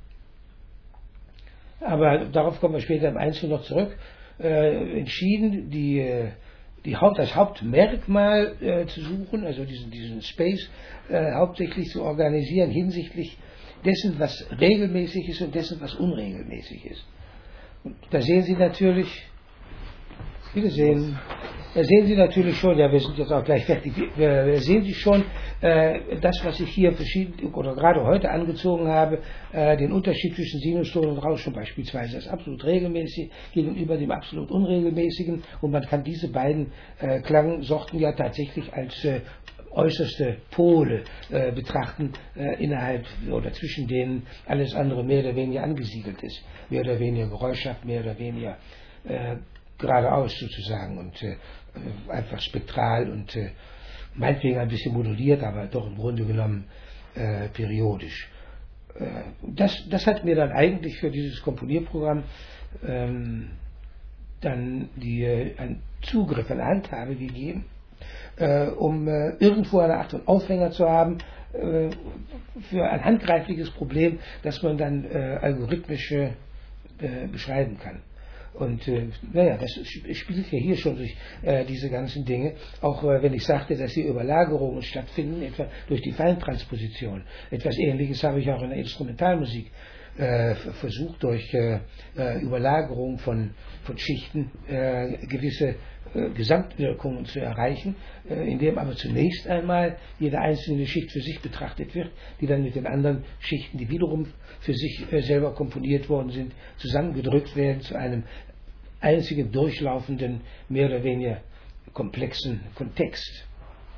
S1: aber darauf kommen wir später im Einzelnen noch zurück, Äh, entschieden, die, die Haupt, das Hauptmerkmal äh, zu suchen, also diesen, diesen Space äh, hauptsächlich zu organisieren hinsichtlich dessen, was regelmäßig ist und dessen, was unregelmäßig ist. Und da sehen Sie natürlich, viele sehen, da sehen Sie natürlich schon, ja, wir sind jetzt auch gleich fertig, da sehen Sie schon, äh, das, was ich hier verschieden oder gerade heute angezogen habe, äh, den Unterschied zwischen Sinuston und Rauschen beispielsweise, das absolut regelmäßig gegenüber dem absolut unregelmäßigen, und man kann diese beiden äh, Klangsorten ja tatsächlich als äh, äußerste Pole äh, betrachten, äh, innerhalb oder zwischen denen alles andere mehr oder weniger angesiedelt ist, mehr oder weniger geräuschhaft, mehr oder weniger äh, geradeaus sozusagen und äh, einfach spektral und äh, meinetwegen ein bisschen moduliert, aber doch im Grunde genommen äh, periodisch. Äh, das, das hat mir dann eigentlich für dieses Komponierprogramm ähm, dann die, äh, einen Zugriff, eine Handhabe gegeben, äh, um äh, irgendwo eine Art von Aufhänger zu haben äh, für ein handgreifliches Problem, das man dann äh, algorithmisch äh, beschreiben kann. Und äh, naja, das spielt ja hier schon durch äh, diese ganzen Dinge, auch äh, wenn ich sagte, dass hier Überlagerungen stattfinden, etwa durch die Feintransposition. Etwas Ähnliches habe ich auch in der Instrumentalmusik äh, versucht, durch äh, Überlagerung von, von Schichten äh, gewisse äh, Gesamtwirkungen zu erreichen, äh, indem aber zunächst einmal jede einzelne Schicht für sich betrachtet wird, die dann mit den anderen Schichten, die wiederum für sich äh, selber komponiert worden sind, zusammengedrückt werden zu einem einzigen durchlaufenden, mehr oder weniger komplexen Kontext.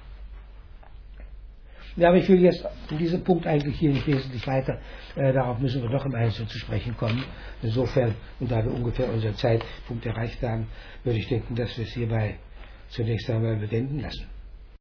S1: Ja, aber ich will jetzt in diesem Punkt eigentlich hier nicht wesentlich weiter, äh, darauf müssen wir doch im Einzelnen zu sprechen kommen. Insofern, und da wir ungefähr unseren Zeitpunkt erreicht haben, würde ich denken, dass wir es hierbei zunächst einmal bewenden lassen.